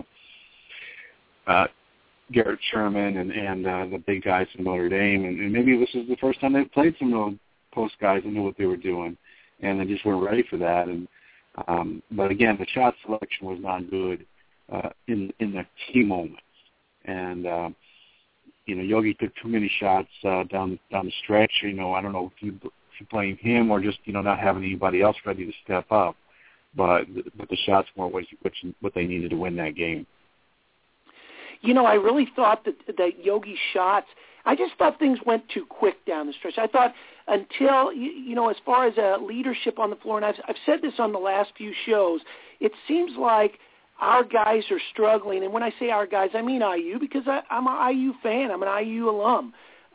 Garrett Sherman and the big guys from Notre Dame. And maybe this is the first time they've played some of those post guys and knew what they were doing, and they just weren't ready for that. And but again, the shot selection was not good in the key moments. And Yogi took too many shots down the stretch. I don't know if you blame him or just not having anybody else ready to step up. But the shots weren't what they needed to win that game. I really thought that Yogi's shots, I just thought things went too quick down the stretch. I thought until, as far as leadership on the floor, and I've said this on the last few shows, it seems like our guys are struggling. And when I say our guys, I mean IU, because I'm an IU fan. I'm an IU alum.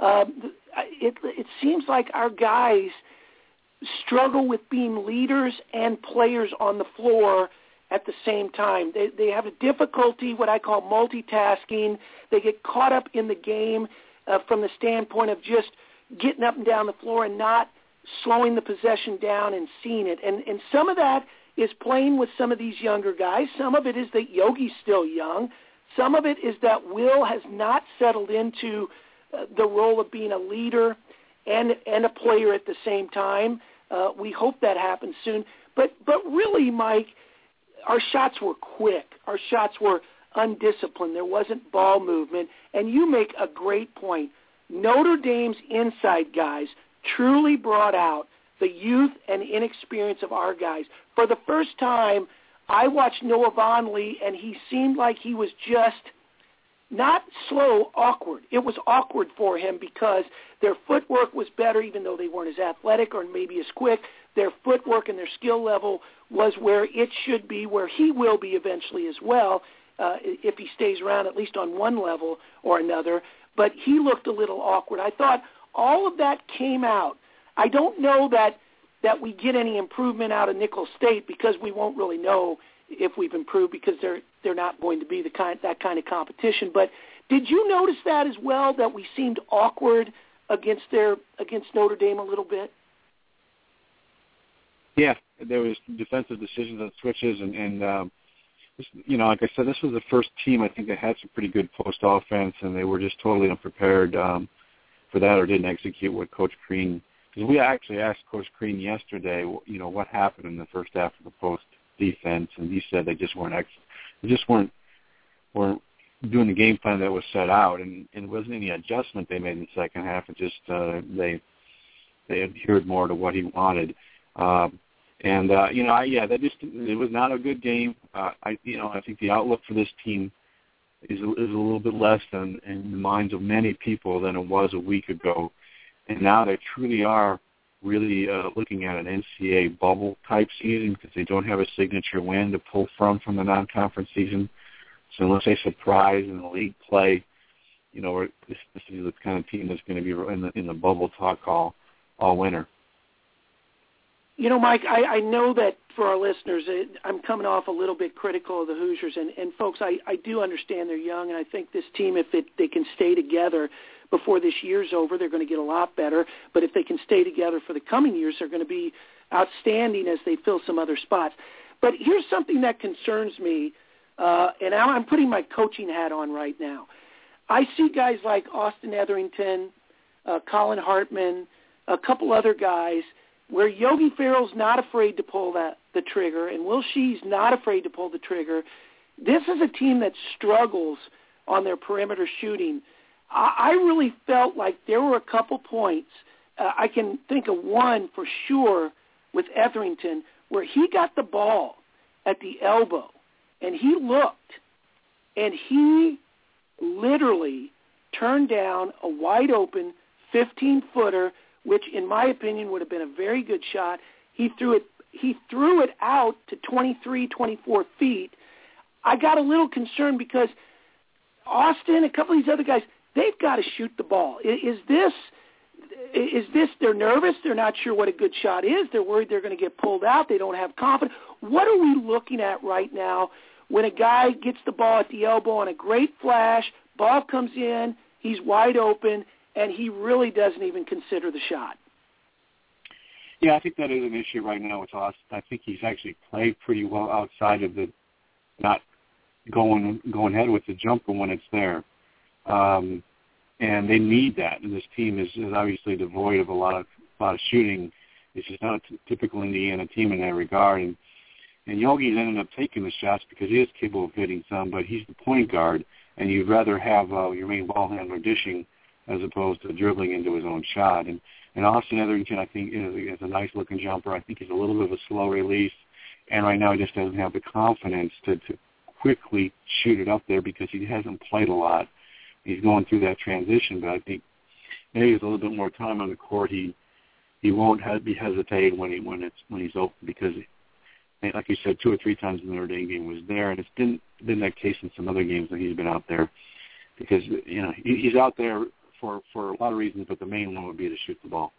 It seems like our guys struggle with being leaders and players on the floor at the same time. They have a difficulty, what I call multitasking. They get caught up in the game from the standpoint of just getting up and down the floor and not slowing the possession down and seeing it. And some of that is playing with some of these younger guys. Some of it is that Yogi's still young. Some of it is that Will has not settled into the role of being a leader and a player at the same time. We hope that happens soon. But really, Mike, our shots were quick. Our shots were undisciplined. There wasn't ball movement. And you make a great point. Notre Dame's inside guys truly brought out the youth and inexperience of our guys. For the first time, I watched Noah Vonleh, and he seemed like he was just not slow, awkward. It was awkward for him because their footwork was better, even though they weren't as athletic or maybe as quick. Their footwork and their skill level was where it should be, where he will be eventually as well, if he stays around at least on one level or another. But he looked a little awkward. I thought all of that came out. I don't know that we get any improvement out of Nicholls State because we won't really know if we've improved because they're not going to be that kind of competition. But did you notice that as well, that we seemed awkward against Notre Dame a little bit? Yeah, there was defensive decisions on switches, and like I said, this was the first team I think that had some pretty good post offense, and they were just totally unprepared for that or didn't execute what Coach Crean. Because we actually asked Coach Crean yesterday, what happened in the first half of the post defense, and he said they just weren't doing the game plan that was set out, and it wasn't any adjustment they made in the second half. It just they adhered more to what he wanted. And it was not a good game. I think the outlook for this team is a little bit less than in the minds of many people than it was a week ago. And now they truly are really looking at an NCAA bubble type season because they don't have a signature win to pull from the non-conference season. So unless they surprise in the league play, this is the kind of team that's going to be in the bubble talk all winter. Mike, I know that for our listeners, I'm coming off a little bit critical of the Hoosiers, and folks, I do understand they're young, and I think this team, if they can stay together before this year's over, they're going to get a lot better. But if they can stay together for the coming years, they're going to be outstanding as they fill some other spots. But here's something that concerns me, and I'm putting my coaching hat on right now. I see guys like Austin Etherington, Colin Hartman, a couple other guys where Yogi Ferrell's not afraid to pull the trigger and Will Shee's not afraid to pull the trigger. This is a team that struggles on their perimeter shooting. I really felt like there were a couple points. I can think of one for sure with Etherington where he got the ball at the elbow and he looked and he literally turned down a wide open 15-footer, which in my opinion would have been a very good shot. He threw it out to 23, 24 feet. I got a little concerned because Austin, a couple of these other guys, they've got to shoot the ball. Is this they're nervous, they're not sure what a good shot is, they're worried they're going to get pulled out, they don't have confidence. What are we looking at right now when a guy gets the ball at the elbow on a great flash, ball comes in, he's wide open, and he really doesn't even consider the shot? Yeah, I think that is an issue right now with Austin. I think he's actually played pretty well outside of the not going ahead with the jumper when it's there. And they need that. And this team is obviously devoid of a lot of shooting. It's just not a typical Indiana team in that regard. And Yogi's ended up taking the shots because he is capable of hitting some, but he's the point guard, and you'd rather have your main ball handler dishing as opposed to dribbling into his own shot. And Austin Etherington, I think, is a nice-looking jumper. I think he's a little bit of a slow release, and right now he just doesn't have the confidence to quickly shoot it up there because he hasn't played a lot. He's going through that transition, but I think maybe with a little bit more time on the court, he won't be hesitating when he's open because, like you said, 2 or 3 times in the Notre Dame game was there, and it's been that case in some other games that he's been out there because he's out there for a lot of reasons, but the main one would be to shoot the ball.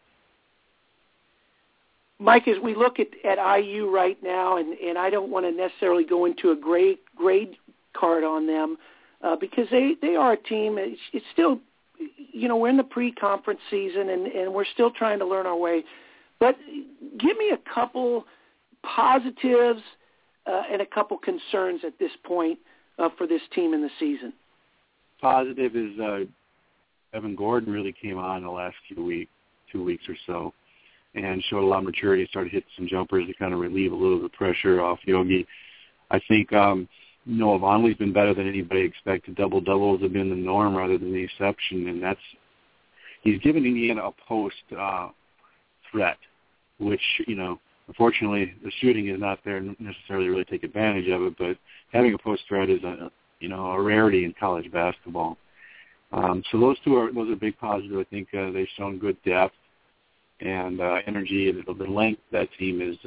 Mike, as we look at IU right now, and I don't want to necessarily go into a grade card on them because they are a team. It's still, we're in the pre-conference season, and we're still trying to learn our way. But give me a couple positives and a couple concerns at this point for this team in the season. Positive is Evan Gordon really came on in the last 2 weeks or so, and showed a lot of maturity, started hitting some jumpers to kind of relieve a little of the pressure off Yogi. I think Noah Vonleh's been better than anybody expected. Double-doubles have been the norm rather than the exception, and he's given Indiana a post threat, which, unfortunately the shooting is not there necessarily to really take advantage of it, but having a post threat is a rarity in college basketball. So those are big positives. I think they've shown good depth and energy, and the length of that team is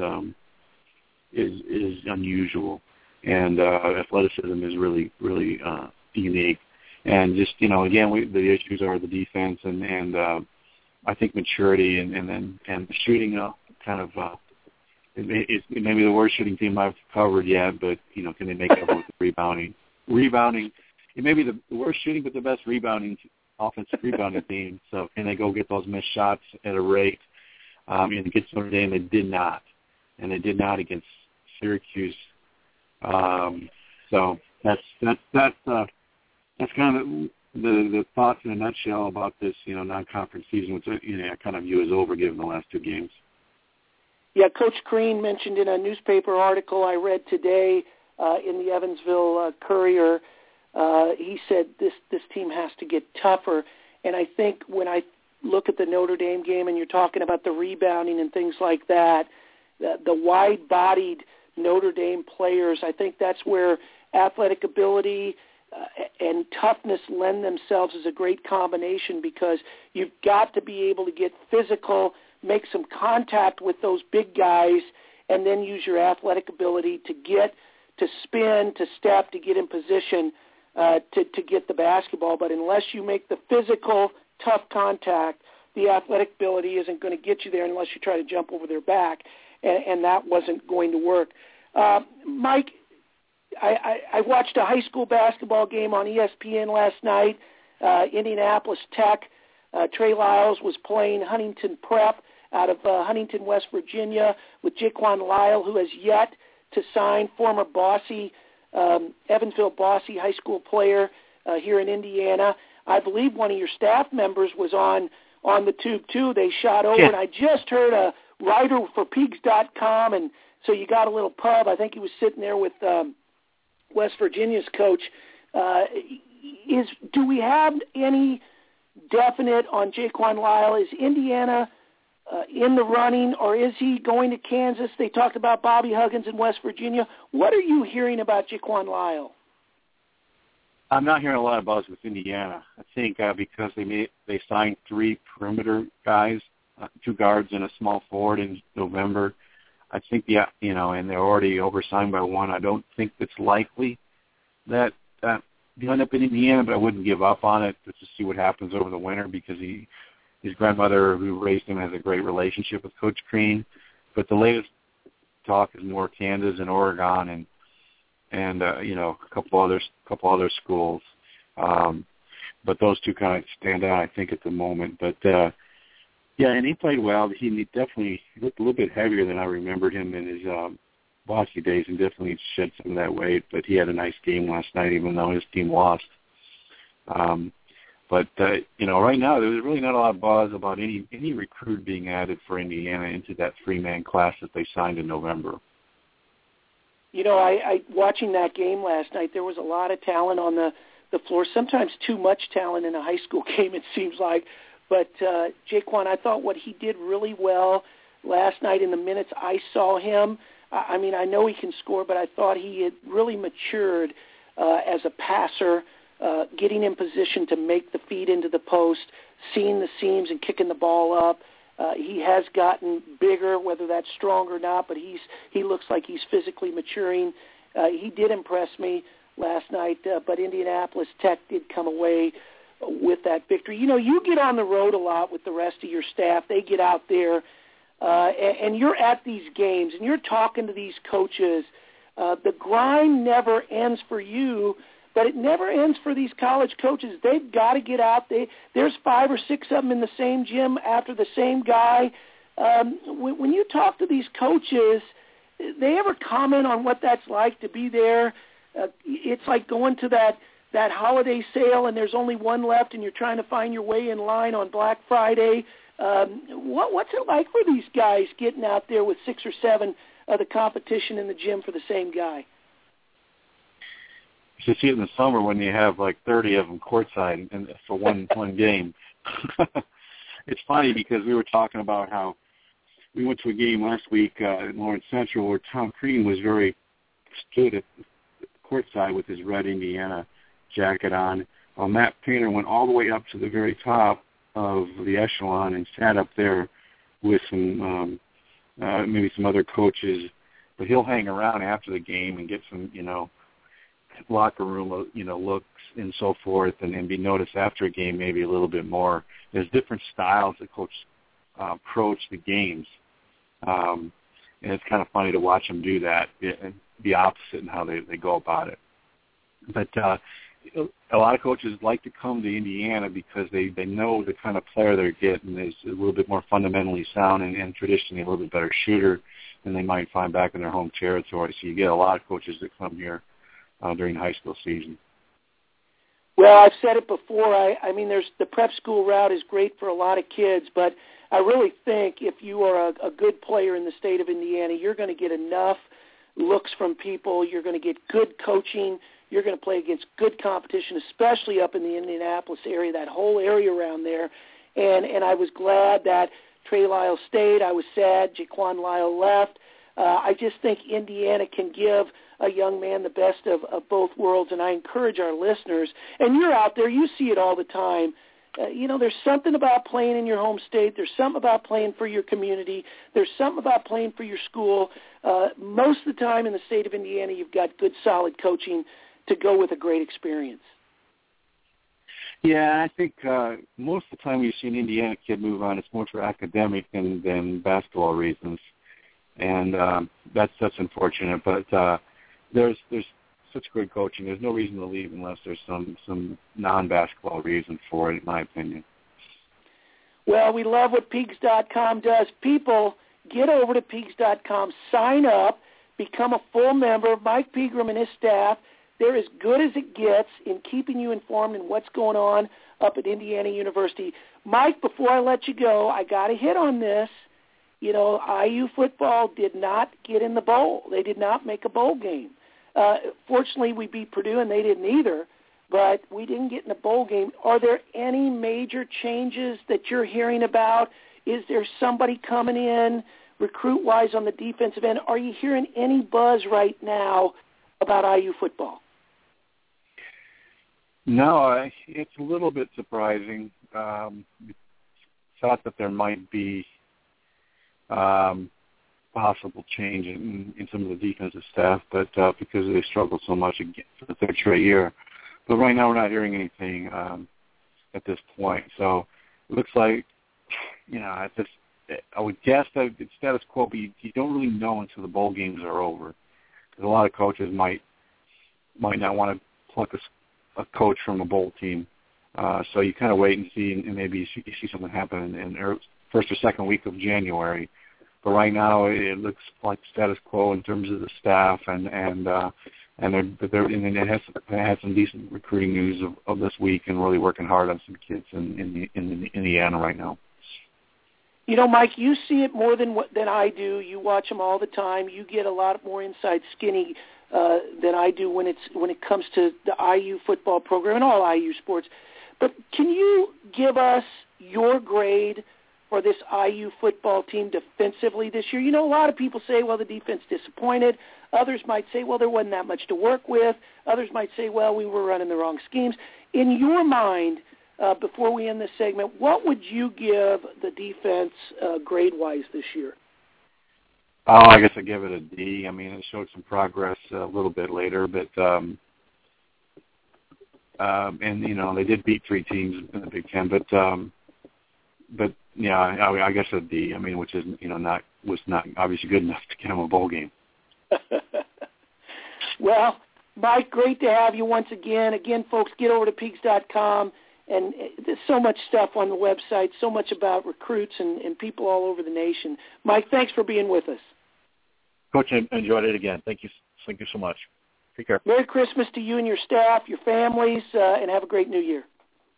unusual, and athleticism is really really unique. And just again, the issues are the defense and I think maturity and the shooting kind of. It's maybe the worst shooting team I've covered yet, but can they make up with the rebounding? It may be the worst shooting, but the best offensive rebounding team. So can they go get those missed shots at a rate? And against Notre Dame, they did not, and they did not against Syracuse. So that's kind of the thoughts in a nutshell about this non-conference season, which I kind of view as over given the last 2 games. Yeah, Coach Crean mentioned in a newspaper article I read today in the Evansville Courier. He said this team has to get tougher, and I think when I look at the Notre Dame game and you're talking about the rebounding and things like that, the wide-bodied Notre Dame players. I think that's where athletic ability and toughness lend themselves as a great combination, because you've got to be able to get physical, make some contact with those big guys, and then use your athletic ability to spin, to step, to get in position to get the basketball. But unless you make the physical, tough contact, the athletic ability isn't going to get you there unless you try to jump over their back, and that wasn't going to work. Mike, I watched a high school basketball game on ESPN last night. Indianapolis Tech, Trey Lyles was playing Huntington Prep out of Huntington, West Virginia, with Jaquan Lyle, who has yet to sign, former Bosse, Evansville Bosse high school player here in Indiana. I believe one of your staff members was on the tube, too. They shot over, and I just heard a writer for Peegs.com, and so you got a little pub. I think he was sitting there with West Virginia's coach. Do we have any definite on Jaquan Lyle? Is Indiana in the running, or is he going to Kansas? They talked about Bobby Huggins in West Virginia. What are you hearing about Jaquan Lyle? I'm not hearing a lot of buzz with Indiana. I think because they signed 3 perimeter guys, 2 guards and a small forward in November. I think and they're already oversigned by 1. I don't think it's likely that he'll end up in Indiana, but I wouldn't give up on it just to see what happens over the winter, because his grandmother, who raised him, has a great relationship with Coach Crean. But the latest talk is more Kansas and Oregon and a couple other schools. But those 2 kind of stand out, I think, at the moment. But and he played well. He definitely looked a little bit heavier than I remembered him in his Bosse days, and definitely shed some of that weight. But he had a nice game last night, even though his team lost. But right now there's really not a lot of buzz about any recruit being added for Indiana into that 3-man class that they signed in November. I watching that game last night, there was a lot of talent on the floor, sometimes too much talent in a high school game, it seems like. But Jaquan, I thought what he did really well last night in the minutes I saw him. I mean, I know he can score, but I thought he had really matured as a passer, getting in position to make the feed into the post, seeing the seams and kicking the ball up. He has gotten bigger, whether that's strong or not, but he looks like he's physically maturing. He did impress me last night, but Indianapolis Tech did come away with that victory. You get on the road a lot with the rest of your staff. They get out there, and you're at these games, and you're talking to these coaches. The grind never ends for you, but it never ends for these college coaches. They've got to get out. There's 5 or 6 of them in the same gym after the same guy. When you talk to these coaches, they ever comment on what that's like to be there? It's like going to that holiday sale and there's only one left and you're trying to find your way in line on Black Friday. What's it like for these guys getting out there with 6 or 7 of the competition in the gym for the same guy? You should see it in the summer when you have like 30 of them courtside and for one game. It's funny because we were talking about how we went to a game last week at Lawrence Central where Tom Crean was stood at courtside with his red Indiana jacket on, while Matt Painter went all the way up to the very top of the echelon and sat up there with some maybe some other coaches. But he'll hang around after the game and get some locker room looks and so forth, and be noticed after a game maybe a little bit more. There's different styles that coach approach the games, and it's kind of funny to watch them do that, the opposite in how they go about it. But a lot of coaches like to come to Indiana because they know the kind of player they're getting is a little bit more fundamentally sound and traditionally a little bit better shooter than they might find back in their home territory. So you get a lot of coaches that come here during high school season. Well, I've said it before. I mean, there's the prep school route is great for a lot of kids, but I really think if you are a good player in the state of Indiana, you're going to get enough looks from people. You're going to get good coaching. You're going to play against good competition, especially up in the Indianapolis area, that whole area around there. And I was glad that Trey Lyle stayed. I was sad Jaquan Lyle left. I just think Indiana can give a young man the best of both worlds, and I encourage our listeners, and you're out there, you see it all the time. There's something about playing in your home state. There's something about playing for your community. There's something about playing for your school. Most of the time in the state of Indiana, you've got good, solid coaching to go with a great experience. Yeah, I think most of the time you see an Indiana kid move on, it's more for academic than basketball reasons, and that's unfortunate. But there's such good coaching. There's no reason to leave unless there's some non-basketball reason for it, in my opinion. Well, we love what Peegs.com does. People, get over to Peegs.com, sign up, become a full member. Mike Pegram and his staff, they're as good as it gets in keeping you informed in what's going on up at Indiana University. Mike, before I let you go, I got to hit on this. IU football did not get in the bowl. They did not make a bowl game. Fortunately, we beat Purdue, and they didn't either, but we didn't get in a bowl game. Are there any major changes that you're hearing about? Is there somebody coming in recruit-wise on the defensive end? Are you hearing any buzz right now about IU football? No, it's a little bit surprising. Thought that there might be possible change in some of the defensive staff, but because they struggled so much again for the third straight year. But right now we're not hearing anything at this point. So it looks like, I would guess that it's status quo, but you don't really know until the bowl games are over. Because a lot of coaches might not want to pluck a coach from a bowl team. So you kind of wait and see, and maybe you see something happen in first or second week of January. But right now, it looks like status quo in terms of the staff, and they had some decent recruiting news of this week, and really working hard on some kids in Indiana right now. Mike, you see it more than I do. You watch them all the time. You get a lot more inside skinny than I do when it comes to the IU football program and all IU sports. But can you give us your grade for this IU football team defensively this year? A lot of people say, well, the defense disappointed. Others might say, well, there wasn't that much to work with. Others might say, well, we were running the wrong schemes. In your mind, before we end this segment, what would you give the defense grade-wise this year? Oh, I guess I'd give it a D. I mean, it showed some progress a little bit later, but and they did beat three teams in the Big Ten, but yeah, I guess a D. I mean, which is was not obviously good enough to get them a bowl game. Well, Mike, great to have you once again. Again, folks, get over to Peegs.com, and there's so much stuff on the website, so much about recruits and people all over the nation. Mike, thanks for being with us. Coach, I enjoyed it again. Thank you so much. Take care. Merry Christmas to you and your staff, your families, and have a great New Year.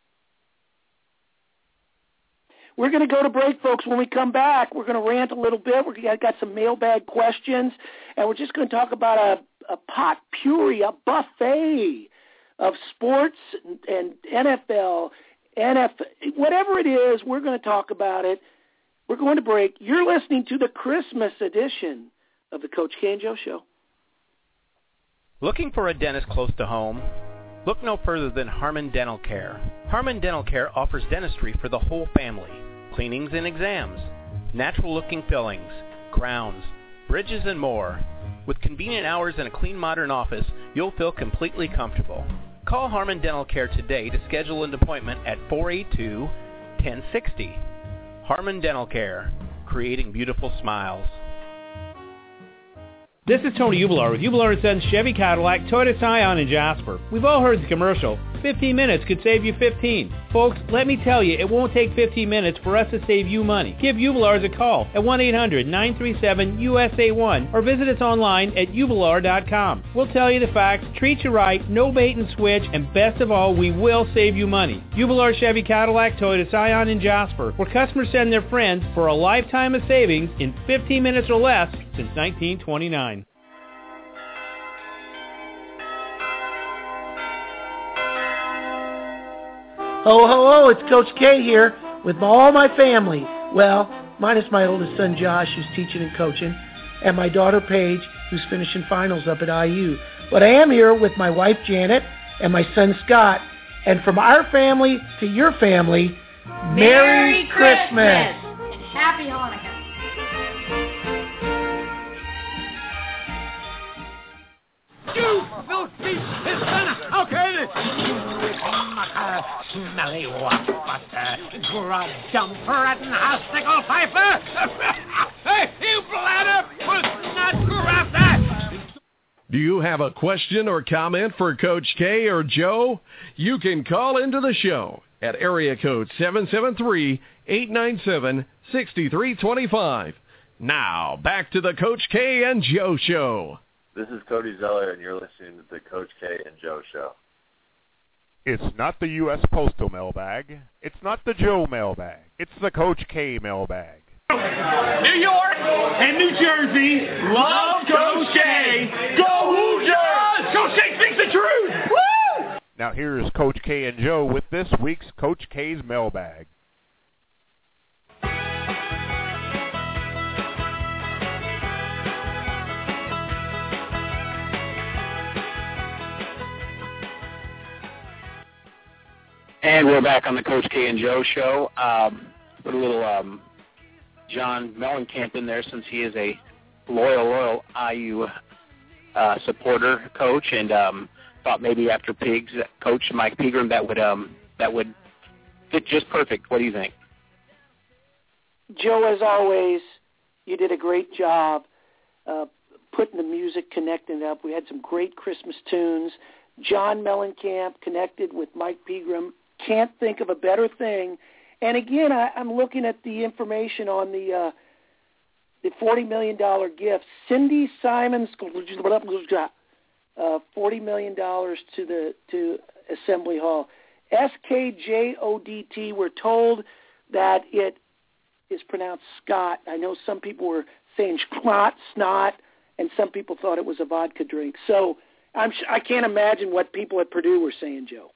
We're going to go to break, folks. When we come back, we're going to rant a little bit. We've got some mailbag questions, and we're just going to talk about a potpourri, a buffet of sports and NFL, whatever it is, we're going to talk about it. We're going to break. You're listening to the Christmas edition of the Coach K and Joe Show. Looking for a dentist close to home? Look no further than Harmon Dental Care. Harmon Dental Care offers dentistry for the whole family. Cleanings and exams, natural-looking fillings, crowns, bridges, and more. With convenient hours and a clean, modern office, you'll feel completely comfortable. Call Harmon Dental Care today to schedule an appointment at 482-1060. Harmon Dental Care, creating beautiful smiles. This is Tony Ublar with Ublar & Sons Chevy Cadillac, Toyota Scion, and Jasper. We've all heard the commercial. 15 minutes could save you 15. Folks, let me tell you, it won't take 15 minutes for us to save you money. Give Ublar's a call at 1-800-937-USA1 or visit us online at ublar.com. We'll tell you the facts, treat you right, no bait and switch, and best of all, we will save you money. Ublar Chevy Cadillac, Toyota Scion, and Jasper, where customers send their friends for a lifetime of savings in 15 minutes or less since 1929. Ho, ho, ho, it's Coach K here with all my family. Well, minus my oldest son Josh, who's teaching and coaching, and my daughter Paige, who's finishing finals up at IU. But I am here with my wife Janet and my son Scott, and from our family to your family, Merry Christmas! And Happy Hanukkah! You filthy sinner! Okay, smelly waftbuster, grub jumper and hosticle piper! Hey, you bladder! Was not grafter! Do you have a question or comment for Coach K or Joe? You can call into the show at area code 773-897-6325. Now, back to the Coach K and Joe Show. This is Cody Zeller, and you're listening to the Coach K and Joe Show. It's not the U.S. Postal mailbag. It's not the Joe mailbag. It's the Coach K mailbag. New York and New Jersey love Coach K. Go Hoosiers! Coach K speaks the truth! Woo! Now here's Coach K and Joe with this week's Coach K's mailbag. And we're back on the Coach K and Joe Show. Put a little John Mellencamp in there since he is a loyal IU supporter, coach, and thought maybe after Pigs, Coach Mike Pegram, that would fit just perfect. What do you think? Joe, as always, you did a great job putting the music, connecting it up. We had some great Christmas tunes. John Mellencamp connected with Mike Pegram. Can't think of a better thing. And again, I'm looking at the information on the $40 million gift. Cindy Simons, $40 million to Assembly Hall. SKJODT, we're told that it is pronounced Scott. I know some people were saying snot, and some people thought it was a vodka drink. So I can't imagine what people at Purdue were saying, Joe.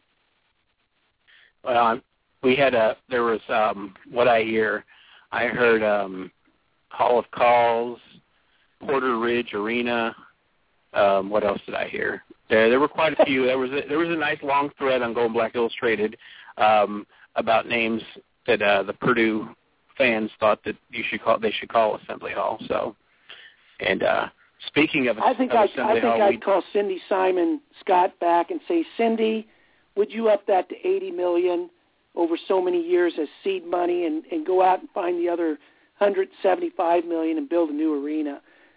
Well, there was what I heard Hall of Calls, Porter Ridge Arena. What else did I hear? There were quite a few. There was a nice long thread on Gold and Black Illustrated about names that the Purdue fans thought that they should call Assembly Hall. So, and speaking of, I think I'd call Cindy Simon Scott back and say, Cindy, would you up that to $80 million over so many years as seed money and go out and find the other $175 million and build a new arena?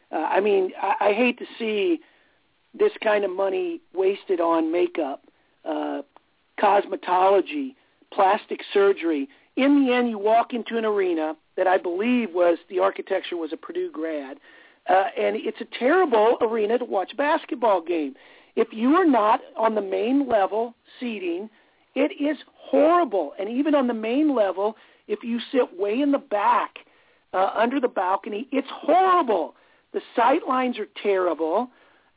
I hate to see this kind of money wasted on makeup, cosmetology, plastic surgery. In the end, you walk into an arena that I believe the architecture was a Purdue grad, and it's a terrible arena to watch a basketball game. If you are not on the main level seating, it is horrible. And even on the main level, if you sit way in the back under the balcony, it's horrible. The sight lines are terrible.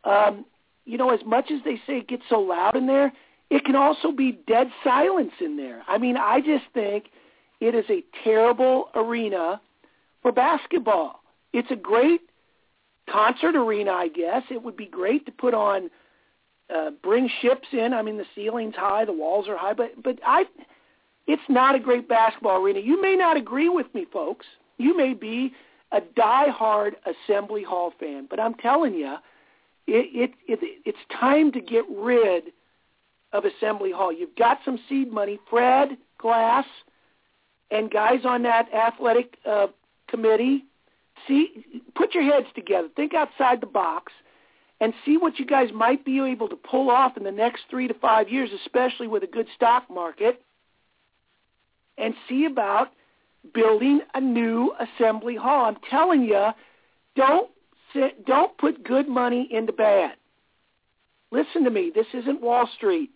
As much as they say it gets so loud in there, it can also be dead silence in there. I just think it is a terrible arena for basketball. It's a great concert arena, I guess. It would be great to put on, bring ships in. The ceiling's high, the walls are high, but it's not a great basketball arena. You may not agree with me, folks. You may be a die-hard Assembly Hall fan, but I'm telling you, it's time to get rid of Assembly Hall. You've got some seed money. Fred Glass and guys on that athletic committee, put your heads together. Think outside the box and see what you guys might be able to pull off in the next 3 to 5 years, especially with a good stock market, and see about building a new Assembly Hall. I'm telling you, don't put good money into bad. Listen to me. This isn't Wall Street.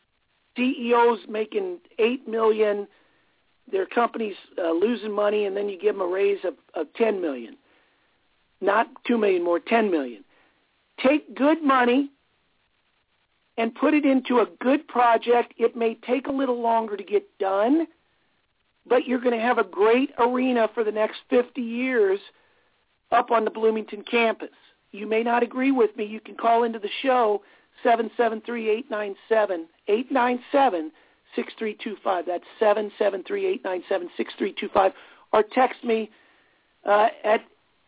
CEOs making $8 million, their companies losing money, and then you give them a raise of $10 million. Not $2 million more, $10 million. Take good money and put it into a good project. It may take a little longer to get done, but you're going to have a great arena for the next 50 years up on the Bloomington campus. You may not agree with me. You can call into the show, 773-897-6325. That's 773-897-6325. Or text me at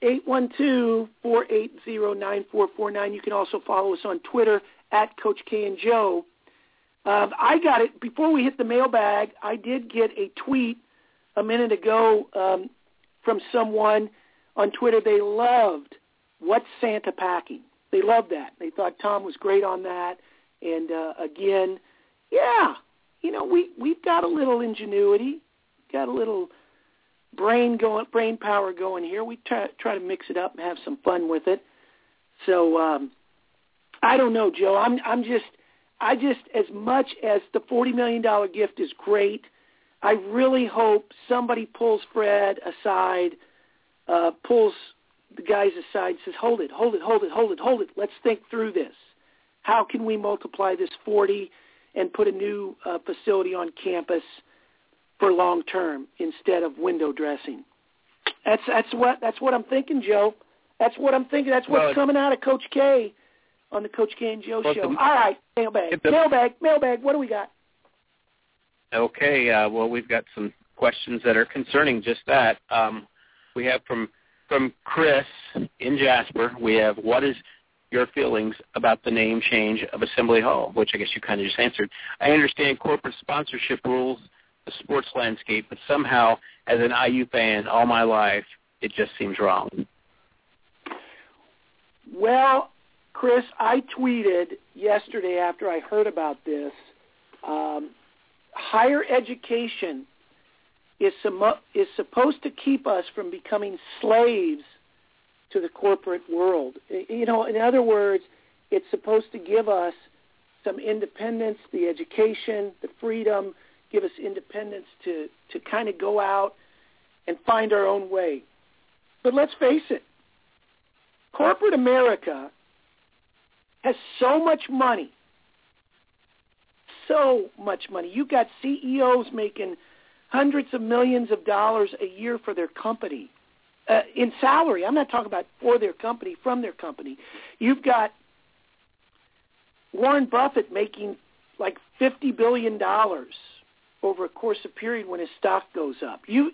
812-480-9449. You can also follow us on Twitter at Coach K and Joe. I got it. Before we hit the mailbag, I did get a tweet a minute ago from someone on Twitter. They loved What's Santa Packing. They loved that. They thought Tom was great on that. And again, yeah, we've got a little ingenuity, got a little brain power going here. We try to mix it up and have some fun with it. So I don't know, Joe. I just as much as the $40 million gift is great, I really hope somebody pulls Fred aside, pulls the guys aside, says, hold it. Let's think through this. How can we multiply this 40 and put a new facility on campus for long term instead of window dressing? That's what I'm thinking, Joe. That's what I'm thinking. That's what's coming out of Coach K on the Coach K and Joe show. All right, mailbag. What do we got? Okay, well, we've got some questions that are concerning just that. We have from Chris in Jasper, we have, what is your feelings about the name change of Assembly Hall, which I guess you kind of just answered. I understand corporate sponsorship rules the sports landscape, but somehow, as an IU fan all my life, it just seems wrong. Well, Chris, I tweeted yesterday after I heard about this, higher education is supposed to keep us from becoming slaves to the corporate world. In other words, it's supposed to give us some independence, the education, the freedom, give us independence to kind of go out and find our own way. But let's face it, corporate America has so much money. You've got CEOs making hundreds of millions of dollars a year for their company in salary. I'm not talking about for their company, from their company. You've got Warren Buffett making like $50 billion over a course of period when his stock goes up. You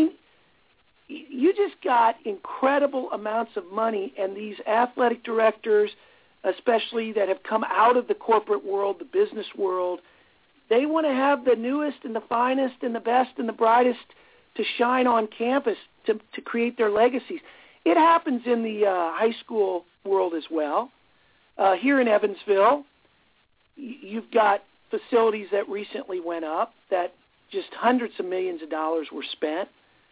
just got incredible amounts of money, and these athletic directors, especially that have come out of the corporate world, the business world, they want to have the newest and the finest and the best and the brightest to shine on campus to create their legacies. It happens in the high school world as well. Here in Evansville, you've got facilities that recently went up that just hundreds of millions of dollars were spent.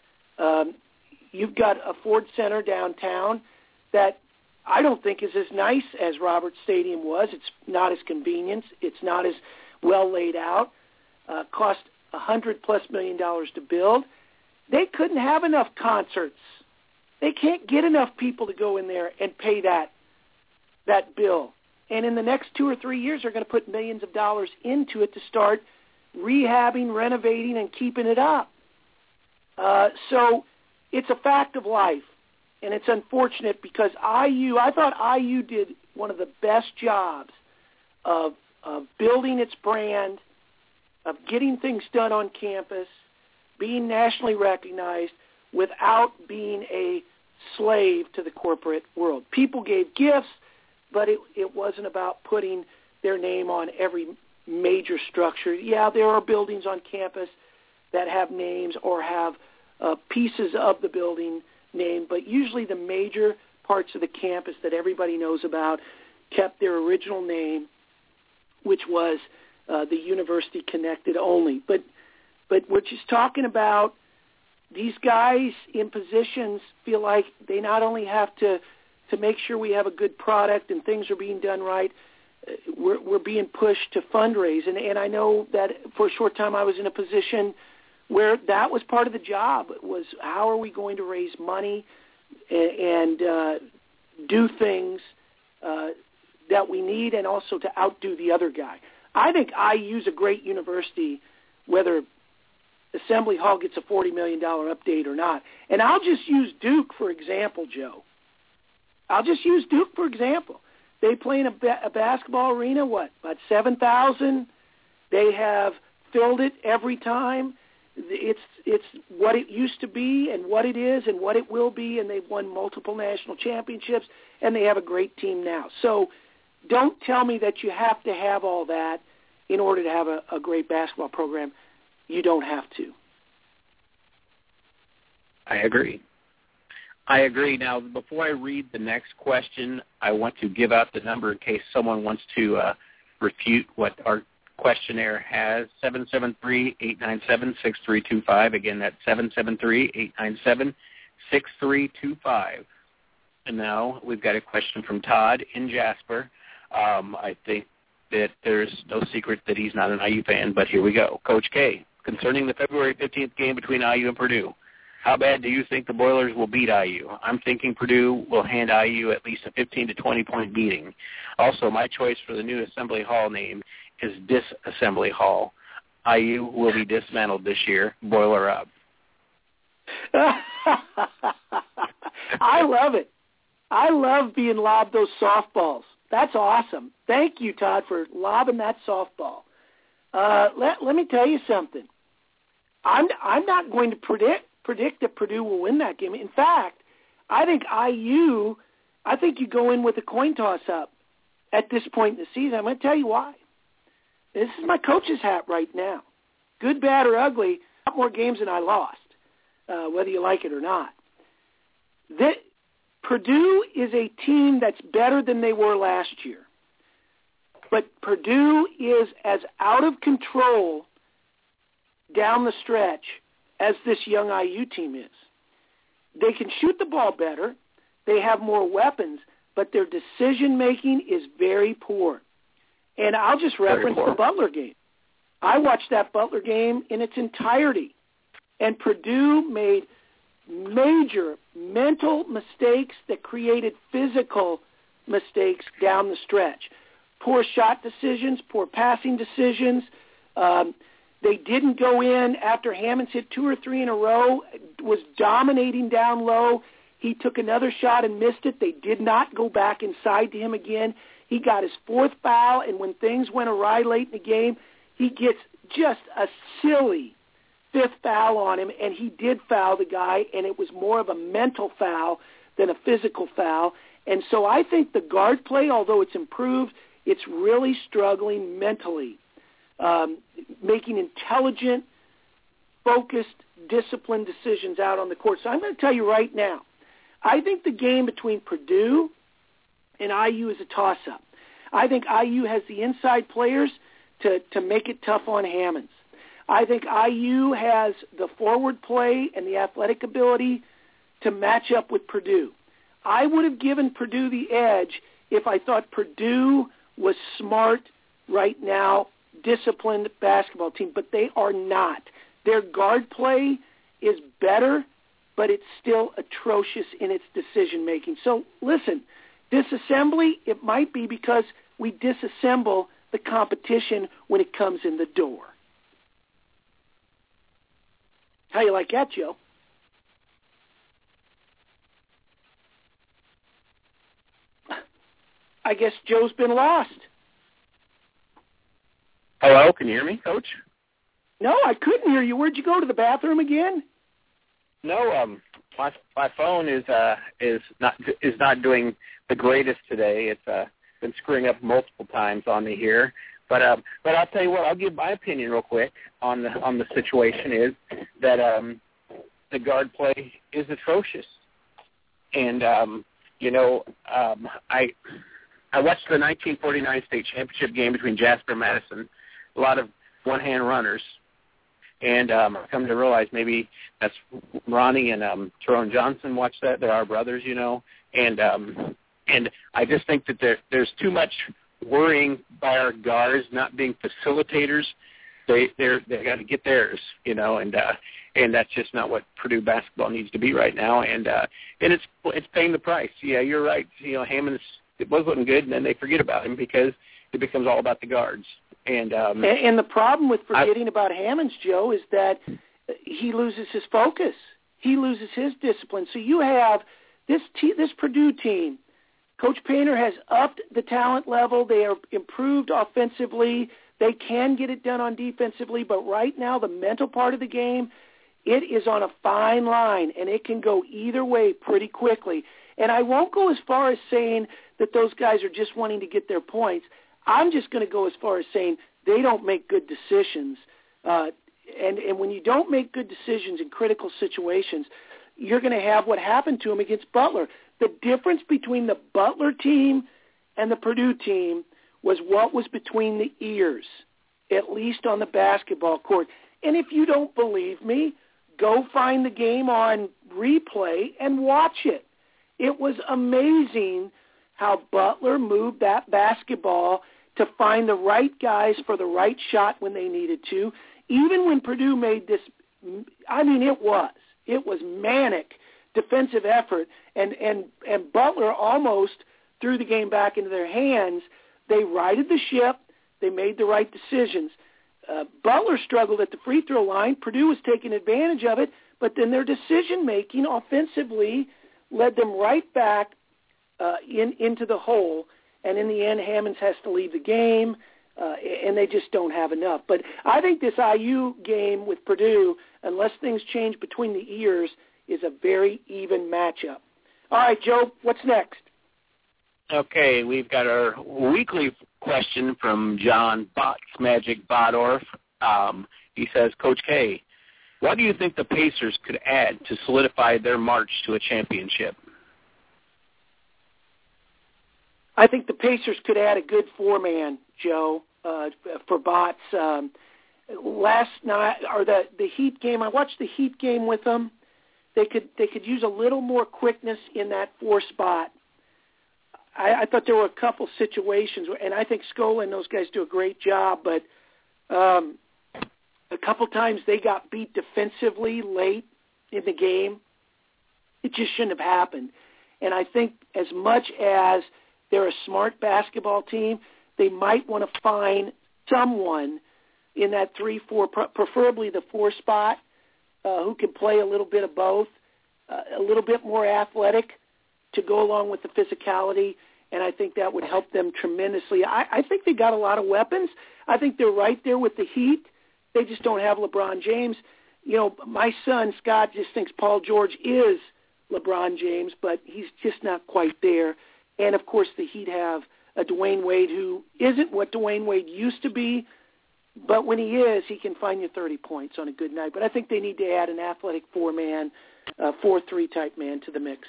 You've got a Ford Center downtown that I don't think is as nice as Roberts Stadium was. It's not as convenient. It's not as well laid out. Cost $100+ million to build. They couldn't have enough concerts. They can't get enough people to go in there and pay that bill. And in the next 2 or 3 years, they're going to put millions of dollars into it to start rehabbing, renovating, and keeping it up. So it's a fact of life. And it's unfortunate because I thought IU did one of the best jobs of building its brand, of getting things done on campus, being nationally recognized without being a slave to the corporate world. People gave gifts, but it wasn't about putting their name on every major structure. Yeah, there are buildings on campus that have names or have pieces of the building name, but usually the major parts of the campus that everybody knows about kept their original name, which was the university connected only. But we're just talking about these guys in positions feel like they not only have to make sure we have a good product and things are being done right, we're being pushed to fundraise. And I know that for a short time I was in a position where that was part of the job, was how are we going to raise money and do things that we need and also to outdo the other guy. I think IU's a great university, whether Assembly Hall gets a $40 million update or not. And I'll just use Duke for example, Joe. They play in a basketball arena, about 7,000. They have filled it every time. It's what it used to be and what it is and what it will be, and they've won multiple national championships, and they have a great team now. So don't tell me that you have to have all that in order to have a great basketball program. You don't have to. I agree. Now, before I read the next question, I want to give out the number in case someone wants to refute what our questionnaire has. 773-897-6325. Again, that's 773-897-6325. And now we've got a question from Todd in Jasper. I think that there's no secret that he's not an IU fan, but here we go. Coach K, concerning the February 15th game between IU and Purdue, how bad do you think the Boilers will beat IU? I'm thinking Purdue will hand IU at least a 15 to 20-point beating. Also, my choice for the new Assembly Hall name is Disassembly Hall. IU will be dismantled this year. Boiler up. I love it. I love being lobbed those softballs. That's awesome. Thank you, Todd, for lobbing that softball. Let me tell you something. I'm not going to predict that Purdue will win that game. In fact, I think you go in with a coin toss-up at this point in the season. I'm going to tell you why. This is my coach's hat right now. Good, bad, or ugly, a lot more games than I lost, whether you like it or not. Purdue is a team that's better than they were last year. But Purdue is as out of control down the stretch as this young IU team is. They can shoot the ball better. They have more weapons, but their decision-making is very poor. And I'll just reference the Butler game. I watched that Butler game in its entirety, and Purdue made major mental mistakes that created physical mistakes down the stretch. Poor shot decisions, poor passing decisions. They didn't go in after Hammonds hit 2 or 3 in a row, was dominating down low. He took another shot and missed it. They did not go back inside to him again. He got his 4th foul, and when things went awry late in the game, he gets just a silly 5th foul on him, and he did foul the guy, and it was more of a mental foul than a physical foul. And so I think the guard play, although it's improved, it's really struggling mentally, making intelligent, focused, disciplined decisions out on the court. So I'm going to tell you right now, I think the game between Purdue and IU is a toss-up. I think IU has the inside players to make it tough on Hammonds. I think IU has the forward play and the athletic ability to match up with Purdue. I would have given Purdue the edge if I thought Purdue was smart right now, disciplined basketball team, but they are not. Their guard play is better, but it's still atrocious in its decision-making. So listen, disassembly, it might be because we disassemble the competition when it comes in the door. How you like that, Joe? I guess Joe's been lost. Hello, can you hear me, Coach? No, I couldn't hear you. Where'd you go, to the bathroom again? No, my phone is not doing the greatest today. It's been screwing up multiple times on me here. But I'll tell you what, I'll give my opinion real quick on the situation is that the guard play is atrocious. And I watched the 1949 state championship game between Jasper and Madison. A lot of one-hand runners. And I come to realize maybe that's Ronnie and Tyrone Johnson watched that. They're our brothers, And I just think that there's too much worrying by our guards not being facilitators. They got to get theirs, and that's just not what Purdue basketball needs to be right now. And it's paying the price. Yeah, you're right. Hammonds, it was looking good, and then they forget about him because it becomes all about the guards. And the problem with forgetting about Hammonds, Joe, is that he loses his focus. He loses his discipline. So you have this Purdue team. Coach Painter has upped the talent level. They are improved offensively. They can get it done on defensively, but right now the mental part of the game, it is on a fine line, and it can go either way pretty quickly. And I won't go as far as saying that those guys are just wanting to get their points. I'm just going to go as far as saying they don't make good decisions. And when you don't make good decisions in critical situations, you're going to have what happened to him against Butler. The difference between the Butler team and the Purdue team was what was between the ears, at least on the basketball court. And if you don't believe me, go find the game on replay and watch it. It was amazing how Butler moved that basketball to find the right guys for the right shot when they needed to. Even when Purdue made this, it was manic defensive effort, and Butler almost threw the game back into their hands. They righted the ship. They made the right decisions. Butler struggled at the free throw line. Purdue was taking advantage of it, but then their decision-making offensively led them right back into the hole, and in the end, Hammonds has to leave the game, and they just don't have enough. But I think this IU game with Purdue, unless things change between the ears, is a very even matchup. All right, Joe, what's next? Okay, we've got our weekly question from John Magic Bodorf. He says, Coach K, what do you think the Pacers could add to solidify their march to a championship? I think the Pacers could add a good four-man, Joe, for Bots. Last night, or the Heat game, I watched the Heat game with them. They could use a little more quickness in that four spot. I thought there were a couple situations, and I think Scola and those guys do a great job, but a couple times they got beat defensively late in the game. It just shouldn't have happened. And I think as much as they're a smart basketball team, they might want to find someone in that 3-4, preferably the four spot, who can play a little bit of both, a little bit more athletic to go along with the physicality, and I think that would help them tremendously. I think they got a lot of weapons. I think they're right there with the Heat. They just don't have LeBron James. You know, my son, Scott, just thinks Paul George is LeBron James, but he's just not quite there. And, of course, the Heat have a Dwayne Wade who isn't what Dwayne Wade used to be, but when he is, he can find you 30 points on a good night. But I think they need to add an athletic four-man, 4-3 type man to the mix.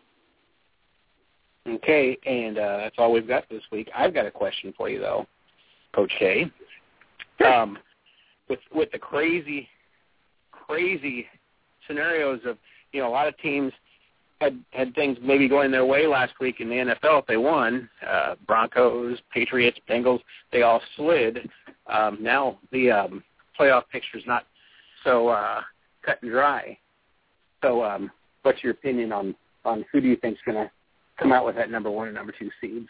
Okay, and that's all we've got this week. I've got a question for you, though, Coach K. With the crazy scenarios of, you know, a lot of teams had things maybe going their way last week in the NFL if they won. Broncos, Patriots, Bengals, they all slid. Now the playoff picture's not so cut and dry. So what's your opinion on who do you think's going to come out with that number 1 and number 2 seeds?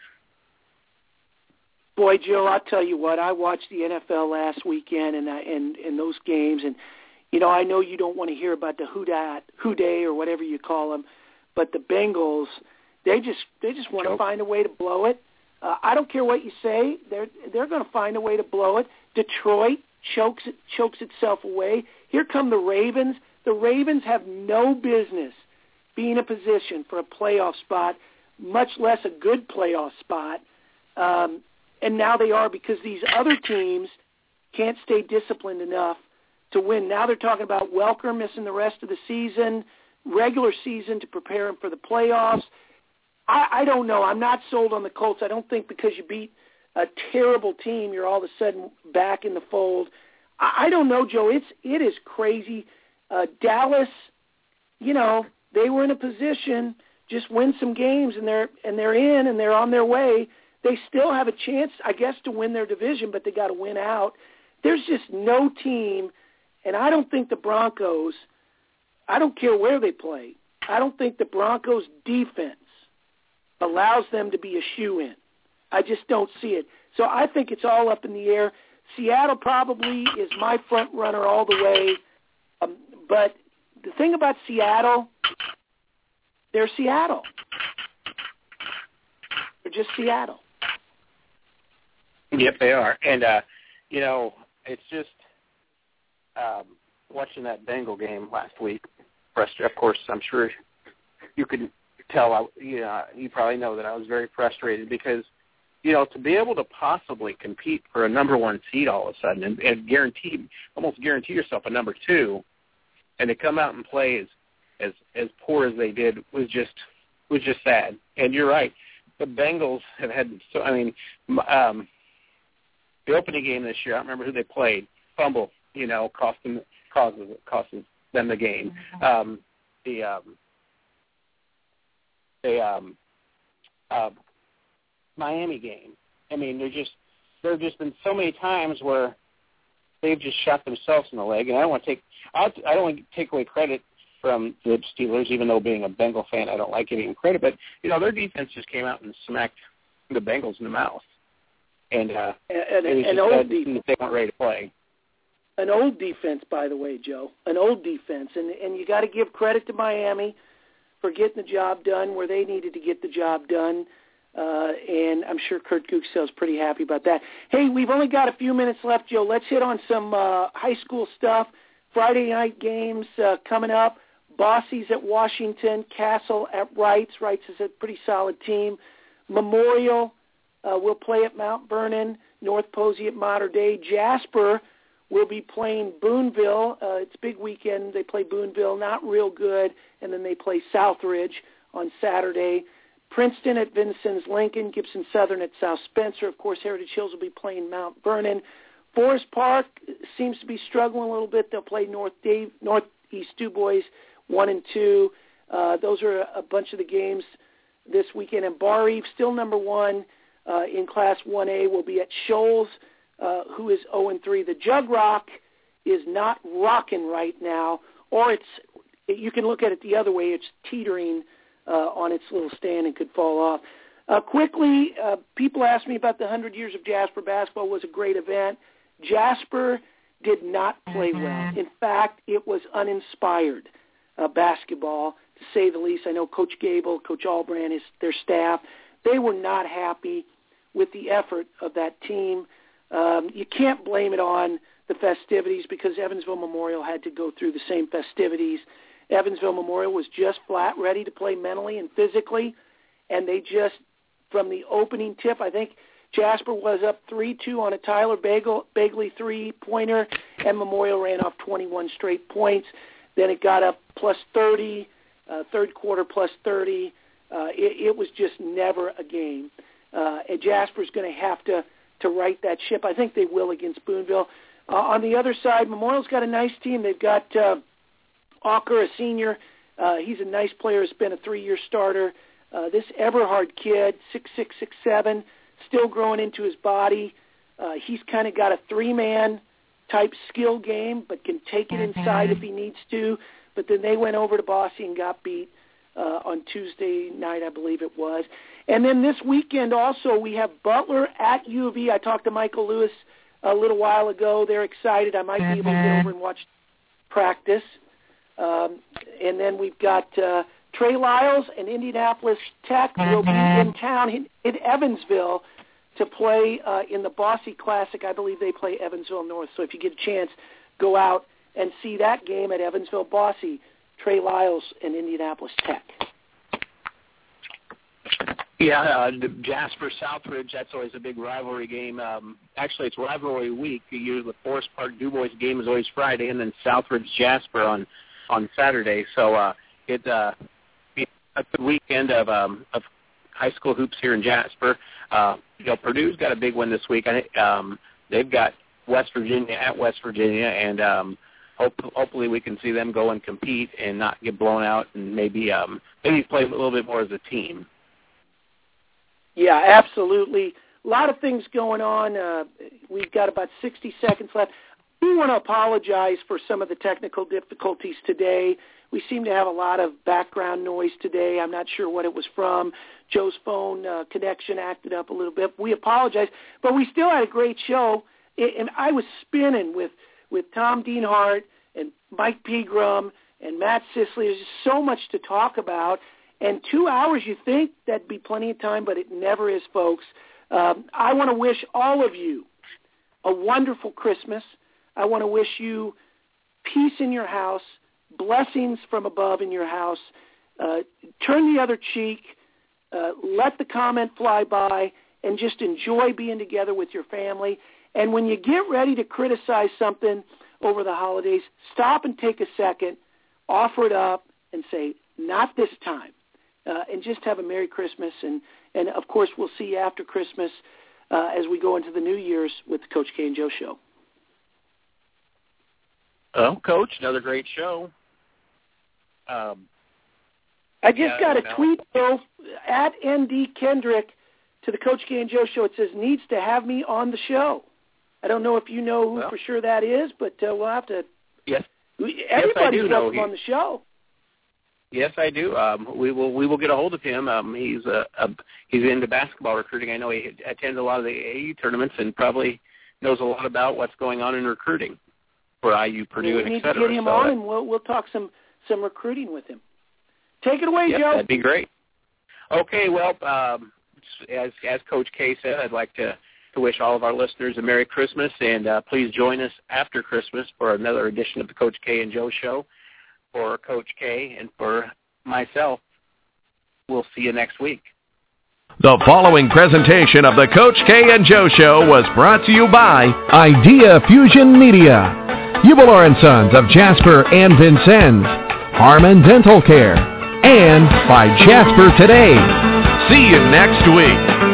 Boy, Joe, I'll tell you what, I watched the NFL last weekend and those games, and, you know, I know you don't want to hear about the who day or whatever you call them, but the Bengals, they just want to find a way to blow it. I don't care what you say, they're going to find a way to blow it. Detroit chokes itself away. Here come the Ravens. The Ravens have no business being in a position for a playoff spot, much less a good playoff spot. And now they are, because these other teams can't stay disciplined enough to win. Now they're talking about Welker missing the rest of the season, regular season, to prepare him for the playoffs. I don't know. I'm not sold on the Colts. I don't think because you beat a terrible team, you're all of a sudden back in the fold. I don't know, Joe. It is crazy. Dallas, you know, they were in a position, just win some games, and they're in and they're on their way. They still have a chance, I guess, to win their division, but they got to win out. There's just no team, and I don't think the Broncos, I don't care where they play, I don't think the Broncos' defense allows them to be a shoe-in. I just don't see it. So I think it's all up in the air. Seattle probably is my front runner all the way. But the thing about Seattle, they're Seattle. They're just Seattle. Yep, they are. And, it's just watching that Bengal game last week. Of course, I'm sure you could tell, you probably know that I was very frustrated because, to be able to possibly compete for a number one seed all of a sudden and almost guarantee yourself a number two, and to come out and play as poor as they did was just sad. And you're right. The Bengals have had the opening game this year, I don't remember who they played, fumble, causes them the game. Miami game. I mean, there have just been so many times where they've just shot themselves in the leg, and I don't want to take away credit from the Steelers, even though being a Bengal fan, I don't like giving them credit. But their defense just came out and smacked the Bengals in the mouth, and an old defense. They weren't ready to play. An old defense, by the way, Joe. An old defense, and you got to give credit to Miami for getting the job done where they needed to get the job done. And I'm sure Kurt Gooksell's pretty happy about that. Hey, we've only got a few minutes left, Joe. Let's hit on some high school stuff. Friday night games coming up. Bossy's at Washington, Castle at Wrights. Wrights is a pretty solid team. Memorial will play at Mount Vernon. North Posey at Mater Dei. Jasper will be playing Boonville. It's a big weekend. They play Boonville, not real good, and then they play Southridge on Saturday. Princeton at Vincennes Lincoln, Gibson Southern at South Spencer. Of course, Heritage Hills will be playing Mount Vernon. Forest Park seems to be struggling a little bit. They'll play Northeast DuBois 1 and 2. Those are a bunch of the games this weekend. And Bar Eve, still number one in Class 1A, will be at Shoals, who is 0 and 3. The Jug Rock is not rocking right now, or you can look at it the other way. It's teetering on its little stand and could fall off. Quickly, people ask me about the 100 Years of Jasper Basketball. It was a great event. Jasper did not play well. In fact, it was uninspired basketball, to say the least. I know Coach Gable, Coach Albrand, their staff, they were not happy with the effort of that team. You can't blame it on the festivities because Evansville Memorial had to go through the same festivities. Evansville Memorial was just flat ready to play mentally and physically, and they just, from the opening tip, I think Jasper was up 3-2 on a Tyler Bagley three-pointer, and Memorial ran off 21 straight points. Then it got up plus 30, third quarter plus 30. It was just never a game. And Jasper's going to have to right that ship. I think they will against Boonville. On the other side, Memorial's got a nice team. They've got Auker, a senior. He's a nice player. Has been a 3-year starter. This Everhard kid, 6'6", 6'7", still growing into his body. He's kind of got a 3-man type skill game, but can take it inside if he needs to. But then they went over to Bossy and got beat on Tuesday night, I believe it was. And then this weekend also we have Butler at U of E. I talked to Michael Lewis a little while ago. They're excited. I might be able to get over and watch practice. And then we've got Trey Lyles and Indianapolis Tech will be in town in Evansville to play in the Bossy Classic. I believe they play Evansville North. So if you get a chance, go out and see that game at Evansville Bossy, Trey Lyles and Indianapolis Tech. Yeah, Jasper Southridge, that's always a big rivalry game. Actually, it's rivalry week. The Forest Park DuBois game is always Friday, and then Southridge Jasper on Saturday. So it's a good weekend of high school hoops here in Jasper. Purdue's got a big one this week. I think they've got West Virginia at West Virginia, and hopefully we can see them go and compete and not get blown out, and maybe play a little bit more as a team. Yeah, absolutely. A lot of things going on. We've got about 60 seconds left. We want to apologize for some of the technical difficulties today. We seem to have a lot of background noise today. I'm not sure what it was from. Joe's phone connection acted up a little bit. We apologize, but we still had a great show. And I was spinning with Tom Dienhart and Mike Pegram and Matt Sisley. There's just so much to talk about. And 2 hours, you think that'd be plenty of time, but it never is, folks. I want to wish all of you a wonderful Christmas. I want to wish you peace in your house, blessings from above in your house. Turn the other cheek. Let the comment fly by, and just enjoy being together with your family. And when you get ready to criticize something over the holidays, stop and take a second, offer it up, and say, not this time. And just have a Merry Christmas. And of course, we'll see you after Christmas as we go into the New Year's with the Coach K and Joe Show. Well, Coach, another great show. I just got a tweet, Bill, at ND Kendrick to the Coach K and Joe Show. It says, needs to have me on the show. I don't know if you know who for sure that is, but we'll have to. Yes. Everybody's welcome on the show. Yes, I do. We will get a hold of him. He's into basketball recruiting. I know he attends a lot of the AAU tournaments and probably knows a lot about what's going on in recruiting for IU, Purdue, and et cetera. We need to get him on, and we'll talk some recruiting with him. Take it away, Joe. That'd be great. Okay, well, as Coach K said, I'd like to wish all of our listeners a Merry Christmas, and please join us after Christmas for another edition of the Coach K and Joe Show. For Coach K and for myself, we'll see you next week. The following presentation of the Coach K and Joe Show was brought to you by Idea Fusion Media, Hubel & Sons of Jasper and Vincennes, Harmon Dental Care, and by Jasper Today. See you next week.